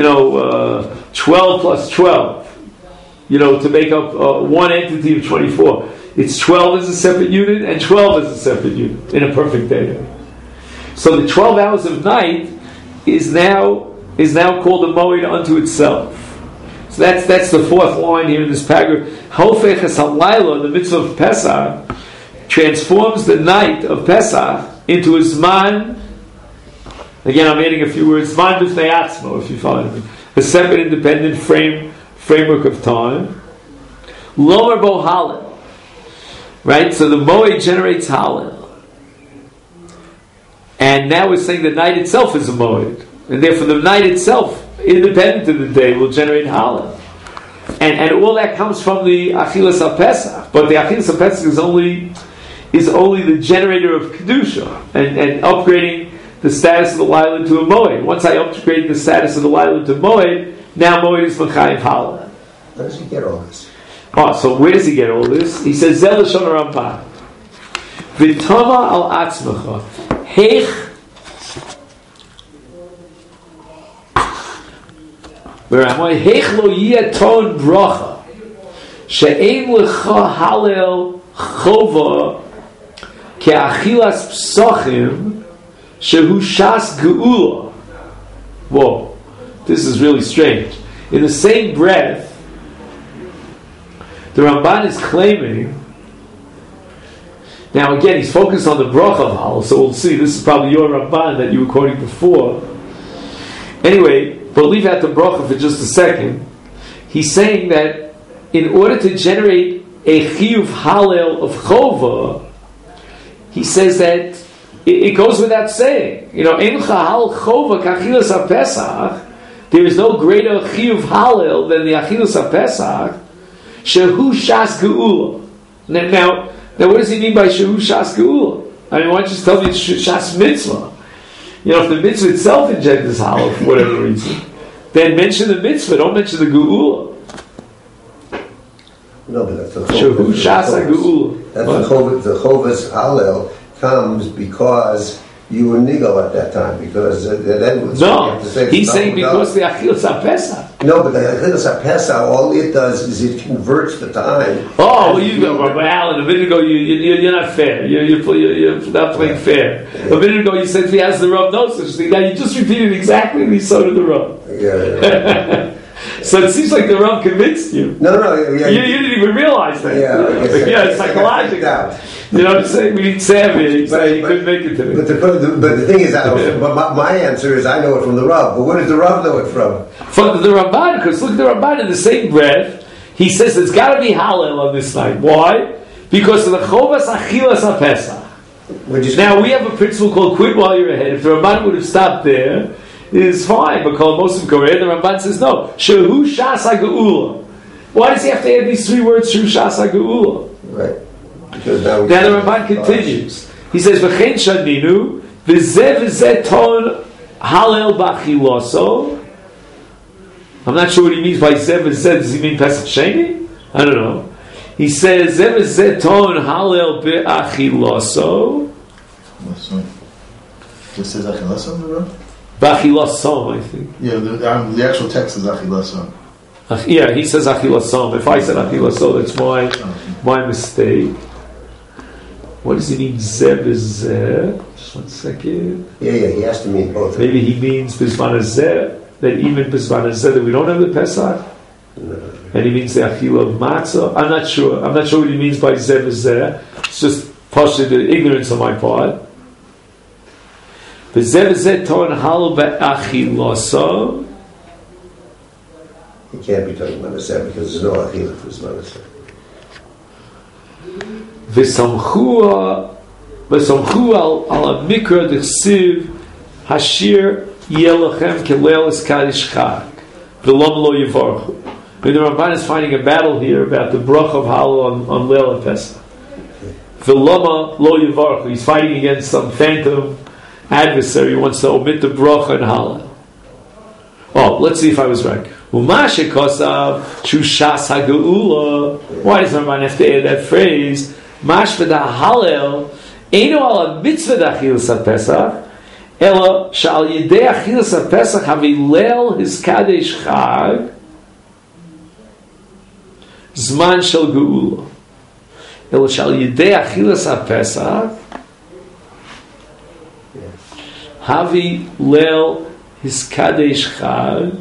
12 plus 12, to make up one entity of 24. It's 12 as a separate unit and 12 as a separate unit in a perfect day. So the 12 hours of night is now called a moed unto itself. So that's the fourth line here in this paragraph. Hofeches halayla, the mitzvah of Pesach, transforms the night of Pesach into a zman. Again, I'm adding a few words. Zman b'fnei atzmo, if you follow me. A separate, independent framework of time. Lomer bo halal. Right? So the moed generates halal. And now we're saying the night itself is a moed. And therefore the night itself, independent of the day, will generate halal. And all that comes from the achilas HaPesach. But the achilas HaPesach is only the generator of kedusha and upgrading the status of the laila to a moed. Once I upgrade the status of the laila to moed, now moed is mechayev halal. Where does he get all this? So where does he get all this? He says, Zel Lashon Ramban, V'tama al atzmecha, heich, where am I? Heich lo yeh ton bracha, she'ein lecha halel chova, ke'achilas psachim, shehu shas geula. Whoa, this is really strange. In the same breath, the Ramban is claiming. Now again, he's focused on the bracha of halal, so we'll see. This is probably your Ramban that you were quoting before. Anyway, but leave out the bracha for just a second. He's saying that in order to generate a chiyuv halal of chova, he says that it goes without saying. Ein chahal chova k'achilas HaPesach. There is no greater chiyuv halal than the achilas HaPesach. Shehu shas geula. Now, what does he mean by shehu shas geula? I mean, why don't you just tell me it's shas mitzvah? If the mitzvah itself engenders halal for whatever reason, then mention the mitzvah. Don't mention the geula. No, but that's the shehu shas geula. That's the chovas halal comes because you were nigal at that time, because then he's saying because the achilas HaPesach. No, but the achilas HaPesach, all it does is it converts the time. Oh, well, you go, Alan. A minute ago, you're not fair. You're not playing fair. A minute ago, you said if he has the Rav, no such thing. Now you just repeated exactly what he saw to the Rav. Yeah. So it seems like the Rav convinced you. No. You didn't even realize that. Yeah, psychologically. You know what I'm saying? We need Sammy. He couldn't make it to me. But the thing is, my answer is I know it from the Rav. But where does the Rav know it from? From the Ramban, because look at the Ramban in the same breath. He says there's got to be halal on this night. Why? Because of the chovas achilas HaPesach. Now we have a principle called quit while you're ahead. If the Ramban would have stopped there, it's fine. But called most of Korea, the Ramban says no. Shehu shas ha'geula. Why does he have to add these three words? Shehu shas ha'geula. Right. Now the Ramban continues. He says, "V'chein shaninu v'zeh ton halel b'achiloso." I'm not sure what he means by zeh v'zeh. Does he mean Pesach Sheni? I don't know. He says, "Zeh v'zeh ton halel b'achiloso." This says achiloso, right? B'achiloso, I think. Yeah, the actual text is achiloso. Yeah, he says achiloso. If I said achiloso, that's my mistake. What does he mean? Zeh v'zeh. Just 1 second. Yeah, he has to mean both. Maybe he means Bizman Hazeh, that even Bizman Hazeh, that we don't have the Pesach. No. And he means the Achila of Matzah. I'm not sure what he means by Zeh v'zeh. It's just partially the ignorance on my part. V'zeh v'zeh ton halal b'achiloso. He can't be talking about Hazeh because there's no Achila for Bizman Hazeh. V'samchu al mikra d'chsiv hashir Yelachem Kelel Eskadish Chag. V'lom lo yivarchu. The Ramban is finding a battle here about the bracha of Hallel on Leil and Pesach. V'loma lo yivarchu. He's fighting against some phantom adversary who wants to omit the bracha and Hallel. Oh, let's see if I was right. Umashe kosav shushas ha'geula. Why does Ramban have to add that phrase? Mash v'da Hallel eino ala mitzvah d'achilus ha'Pesach ela shal yidei achilus ha'Pesach havi leil his kadesh chag Zman shel geula. Elo shal yidei achilas ha'Pesach havi leil his kadesh chag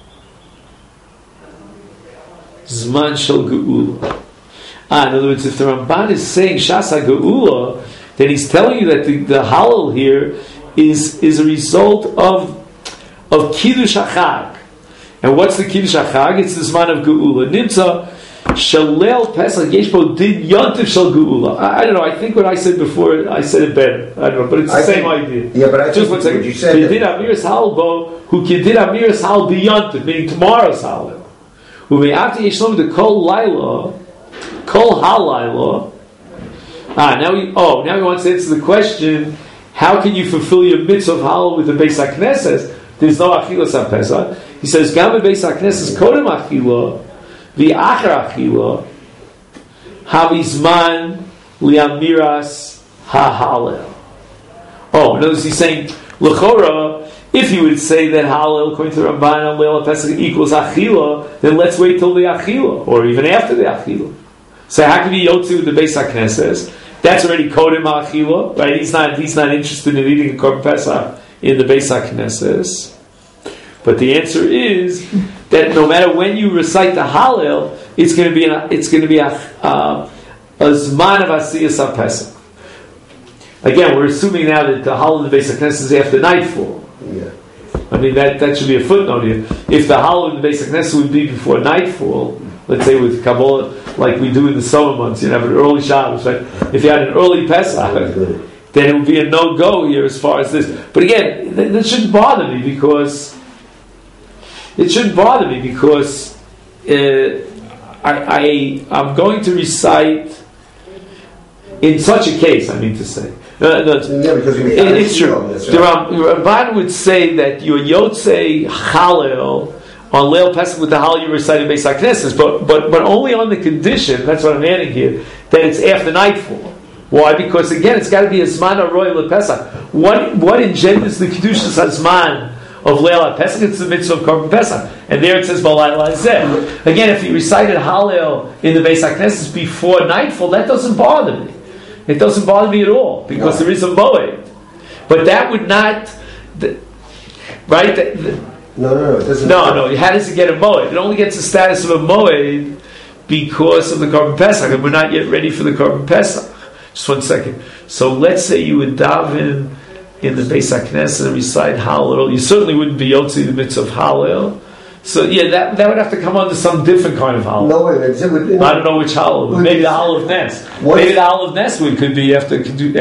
Zman shel geula. In other words, if the Ramban is saying Shas HaGeula, then he's telling you that the Hallel here is a result of Kiddush HaChag. And what's the Kiddush HaChag? It's the Zman of Geula. Nimtza Shalel Pesach Yeshbo did Yontif Shal Geula. I don't know. I think what I said before, I said it better. I don't know, but it's the same idea. Yeah, but I just one second. You said did Amiras Halbo who did Amiras Hal B'Yontif, meaning tomorrow's Hallel. Who may after Yishlom the Kol Laila, Kol Halayla. Now he wants to answer the question: how can you fulfill your mitzvah of Hallel with the Beis HaKnesses? There's no Achilas HaPesach. He says, Gam Beis HaKnesses Kodem Achila, V'Achar Achila, Havizman Liamiras HaHalel. Notice he's saying, L'chora, if he would say that Hallel, according to the Ramban, on Leil HaPesach equals Achila, then let's wait till the Achila, or even after the Achila. So how can he yotzi with the Beis HaKnesses? That's already Kodem HaAchila, right? He's not interested in eating a Korban Pesach in the Beis HaKnesses. But the answer is that no matter when you recite the Hallel, it's going to be a Zman of Asiyas HaPesach. Again, we're assuming now that the Hallel in the Beis HaKnesses is after nightfall. Yeah. I mean, that should be a footnote here. If the Hallel in the Beis HaKnesses would be before nightfall, let's say with Kabbalah, like we do in the summer months, you have an early Shabbos, right? If you had an early Pesach, then it would be a no-go here as far as this. But again, that shouldn't bother me because I'm going to recite in such a case. I mean to say, it's true. The Ramban would say that your Yotzei Hallel on Leil Pesach with the Hallel you recited Beis HaKnesses, but only on the condition, that's what I'm adding here, that it's after nightfall. Why? Because again, it's got to be a Zman HaRoy LePesach. What engenders the Kedushas HaZman of Leil HaPesach? It's the mitzvah of Korban Pesach. And there it says, Balayla Zeh. Again, if you recited Hallel in the Beis HaKnesses before nightfall, that doesn't bother me. It doesn't bother me at all, because there is a Moed. But that would not, right? No, it doesn't. No. How does it get a moed? It only gets the status of a moed because of the Korban Pesach, and we're not yet ready for the Korban Pesach. Just 1 second. So let's say you would daven in the Beis HaKnesses and recite Hallel. You certainly wouldn't be yotzi the mitzvah of Hallel. So that would have to come under some different kind of Hallel. No, I don't know which Hallel. Maybe the Hallel of Nes. Maybe the Hallel of Nes could be after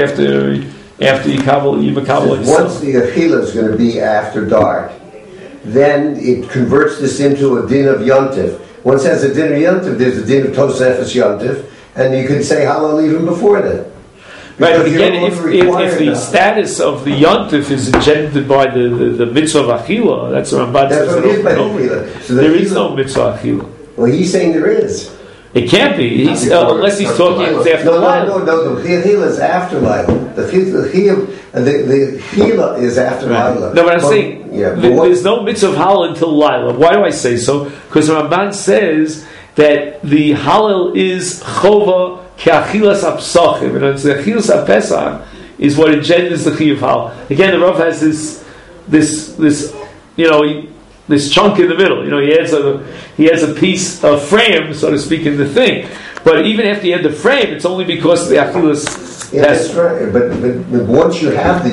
Yimakavel. Once the Achila is going to be after dark, then it converts this into a din of Yontif. Once it has a din of Yontif, there's a din of Tosefes Yontif, and you can say Hallel even before that. Right, but again, if the status of the Yontif is engendered by the mitzvah of Achila, that's what Ramban says. That's what it is by the Achila. So there is no mitzvah Achila. Well, he's saying there is. It can't be, unless he's talking after Laila. No, the Chila is after Laila. The Chila is after Laila. No, but I'm saying, there's no mitzvah of Hallel until Laila. Why do I say so? Because Ramban says that the Hallel is Chova Ke'achilas HaPsachim, and the Achilas HaPesach is what engenders the Chiyuv Hallel. Again, the Rav has this chunk in the middle. He has a piece of frame, so to speak, in the thing. But even after you had the frame, it's only because the Achilas. Yeah, that's right. But once it has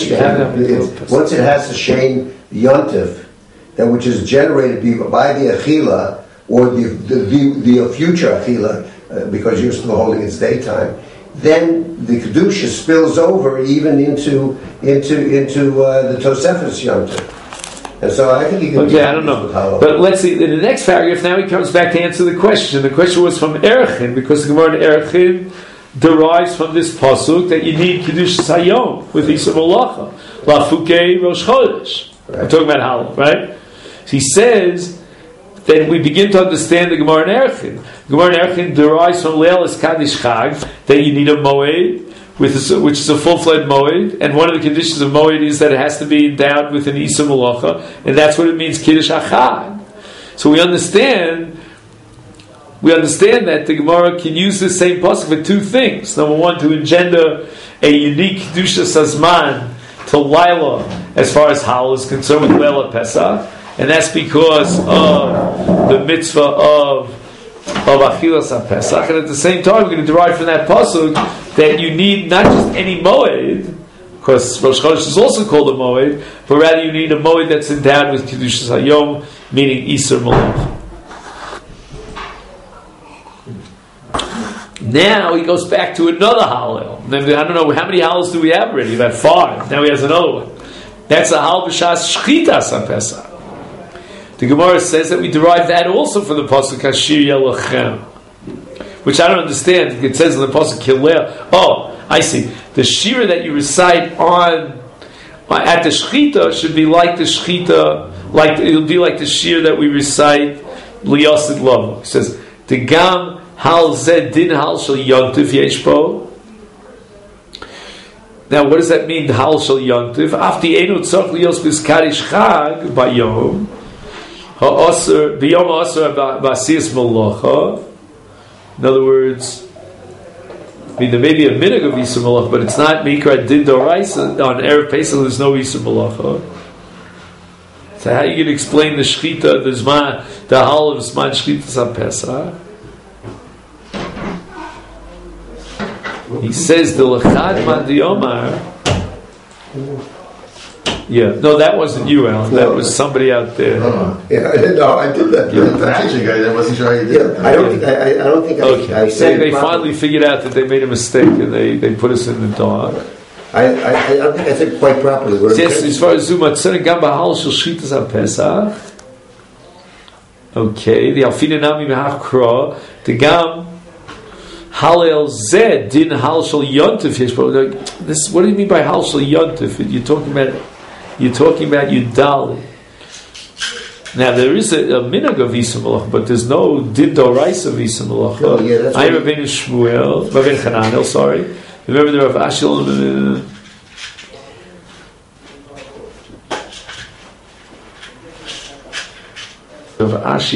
the Shein Yontif, that which is generated by the Achila or the future Achila, because you're still holding its daytime, then the Kedusha spills over even into the Tosefes Yontif. And so I think you can. Okay, I don't know. But let's see. In the next paragraph, now he comes back to answer the question. The question was from Erchin, because the Gemara in Erchin derives from this pasuk that you need Kiddush Hayom with Isur Malacha. Lafukei Rosh Chodesh. I'm talking about Halal, right? So he says, then we begin to understand the Gemara in Erchin. The Gemara in Erchin derives from Leil Es Kaddish Chag, that you need a Moed, which is a full-fledged Moed, and one of the conditions of Moed is that it has to be endowed with an Isur Malacha, and that's what it means, Kiddush HaChag. So we understand that the Gemara can use the same pasuk for two things. Number one, to engender a unique Kedushas Hazman to Laila as far as Halal is concerned with Leila Pesach, and that's because of the mitzvah of Achilas HaPesach, and at the same time we're going to derive from that pasuk that you need not just any Moed, because Rosh Chodesh is also called a Moed, but rather you need a Moed that's endowed with Kedushas Hayom, meaning Isur Malacha. Now he goes back to another Hallel. I don't know, how many Hallels do we have already? We've had 5. Now he has another one. That's a Hallel B'Shas Shchitas HaPesach. The Gemara says that we derive that also from the pasuk Hashir Yelachem, which I don't understand. It says in the pasuk Kileh. Oh, I see. The shira that you recite at the Shchita should be like the Shchita, it'll be like the shir that we recite Liyasid Lavo. It says the Gam Hal Zed Din Hal Shal Yontif Yeshpo. Now, what does that mean? Hal Shal Yontif. Afti Enu Tzorch Liyos B'Skarish Chag Bayom Ha'Osir B'Yom Ha'Osir B'Asiyas Malacha. In other words, I mean, there may be a minhag of Isur Malacha, but it's not Mikra Din Doraisa. On Erev Pesach, there's no Isur Malacha. So how are you going to explain the Shchita, the Hal of Zman Shchitas HaPesach? He says the Lechad Man Diomar. Yeah, no, that wasn't you, Alan. That was somebody out there. Yeah, no, I did that. You're the magic guy. I wasn't sure how you did it. I don't think I said they finally figured out that they made a mistake and they put us in the dark. I don't think I said it quite properly. Yes, as far as Zuma Tzedek Gam Bahal Shel Shchitas HaPesach. Okay, the Alfina Nami Mehachkra, the Gam Halel Zed Din Hal Shel Yontif. This, what do you mean by Hal Shel Yontif? You're talking about Yudali. Now there is a minhag of Isur Malacha, but there's no Din Doraisa of Isur Malacha. Oh, yeah, that's I Rabbeinu Shmuel, Rabbeinu Chananel, sorry. Remember the Rav Ashel. Rav Ashi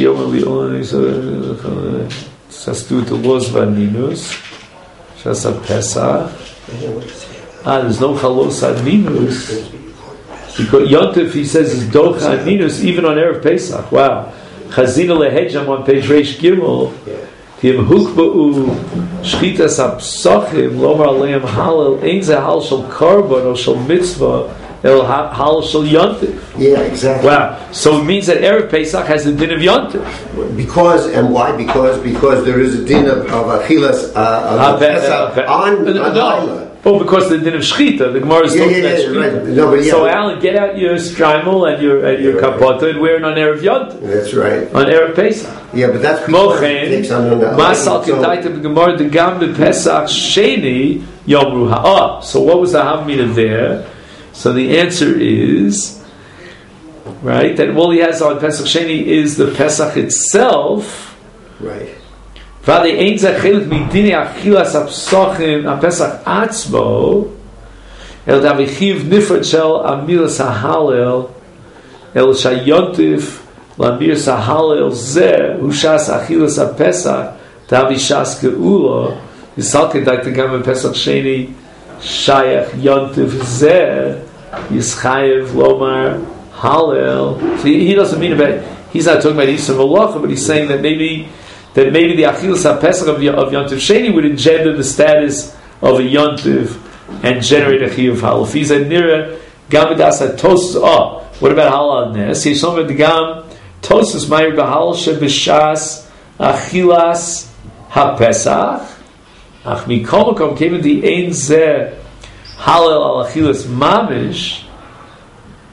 has to do with the laws of Aninus. Shas HaPesach. There's no Chalos Aninus. Because Yontif, he says, is Docha Aninus even on Erev Pesach. Wow. Chazina Lehejam on page Reish Gimel. Tim Hukba'u Shchitas HaPsachim Lomar Aleim Halal Ein Ze Hal Shel Karban or Shel Mitzvah El Hal Shel Yontif. Yeah, exactly. Wow. So it means that Erev Pesach has the din of Yontif. Because, and why? Because there is a din of Achilas Pesach on Laila. Oh, because the din of Shchita, the Gemara is talking about Shchita. Right. No, so Alan, get out your Strymel and your kapota and wear it on Erev Yontif. That's right. On Erev Pesach. Yeah, but that's Mochen, Masal Kedaita B'Gemara the Gam B'Pesach Sheni Yomru Ha'ah. So what was the Hamina there? So the answer is, right, that all he has on Pesach Sheni is the Pesach itself. Right. V'adei ein zeh chelik midinei achilas hapsachim hapesach atzmo el davichiv nifrat shel amilas hahalel el shayontif lamiras hahalel zeh hushas achilas hapesach davishas geula yisalke daktagam pesach sheni shayach yontif zeh yischayev lomar halel. So he doesn't mean about, he's not talking about Isur Malacha, but he's saying that maybe the Achilas HaPesach of Yontif Sheni would engender the status of a Yontif and generate a Chiyuv Halal. Fiza Nira Gam B'das HaTosus. Oh, what about Halal Nes? Yeshom B'Gam Tosus Ma'ir B'Halal Sheb'Shas Achilas HaPesach Ach Mikol Makom came in the Ein Zeh Halal Al Achilas Mamish.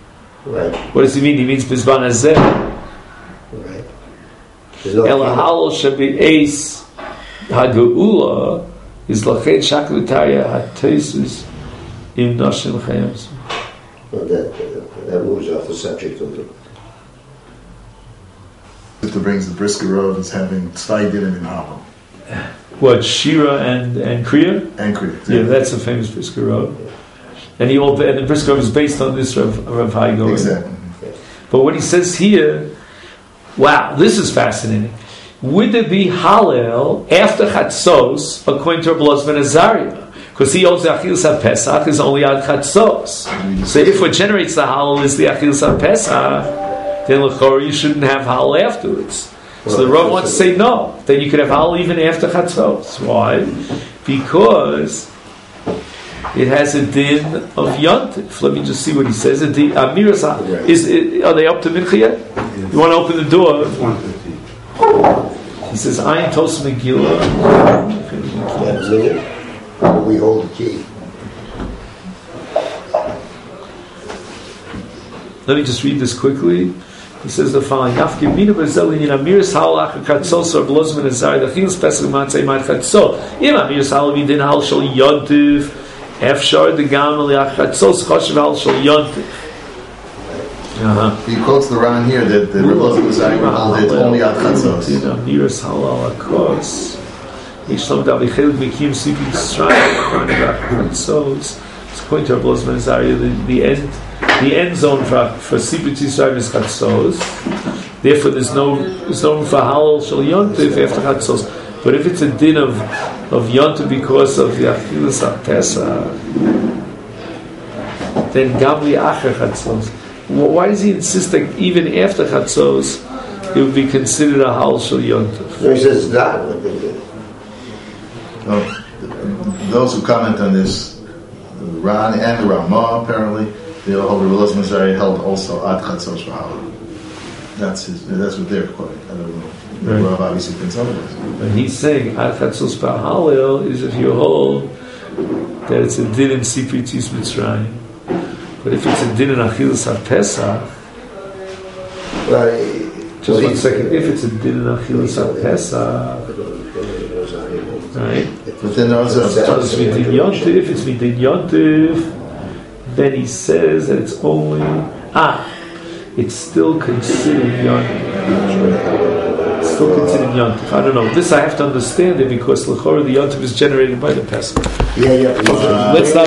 Right. What does he mean? He means Bizban Hazeh. Right. There's no Ela halal shabi eis hageula is lachen shaklutaya hatesis im nashim chayams. Well, that moves off the subject a little. If it brings the Brisker Road, it's having Tzvai in Hava. What, Shira and Kriya? And Kriya. Yeah, that's a famous Brisker Road. And the Brisker Road is based on this Rav Haigo. Exactly. But what he says here, wow, this is fascinating. Would it be Hallel after Chatzos, according to Rabbi Elazar ben Azariah? Because he holds the Achilas HaPesach is only on Chatzos. So if what generates the Hallel is the Achilas HaPesach, then l'chorah you shouldn't have Hallel afterwards. So the Rav wants to say no. Then you could have Hallel even after Chatzos. Why? Because it has a din of Yontif. Let me just see what he says. Are they up to Mincha yet? You want to open the door? He says, Ayin Tos Megillah. We hold the key. Let me just read this quickly. He says the following: Nafkimina Brazil in Amiris Halach Katzos or Blosman Azar the Chil's Pesach Matzei Mat Katzos. Im Amiris Halavi Din Hal Shal Yontiv Efshar the Gamal Katzos Choshev Hal Shal Yontiv. He quotes the Ran here that the Rebbe was saying it's only at Chatzos. In Amiris Halal Akos. Yishlom Davichel Mikim Sipi Yisrael Katzos. It's going to Blosman Azar the end zone for Sibut Yisrael is Chatzos. Therefore, there's no room for Halal Shal Yontif after Chatzos. But if it's a din of Yontif because of the Achilas HaPesach, then Gamli Acher Chatzos. Why does he insist that even after Chatzos it would be considered a Halal Shal Yontif? No, he says it's not. Those who comment on this, the Ran and the Ramah apparently, the Rebbe Elazar held also at Chatzos for Hallel. That's what they're quoting. I don't know. The Rav obviously thinks otherwise. But he's saying at Chatzos for Hallel is if you hold that it's a din in Sipri Tzis Mitzrayim. But if it's a din in Achilas HaPesach, just 1 second. If it's a din in Achilas HaPesach, right? But then there's if it's midin Yontif, then he says that it's only it's still considered Yontif. It's still considered Yontif. I don't know. This I have to understand it because l'chorah the Yontif is generated by the Pesach. Yeah. Let's not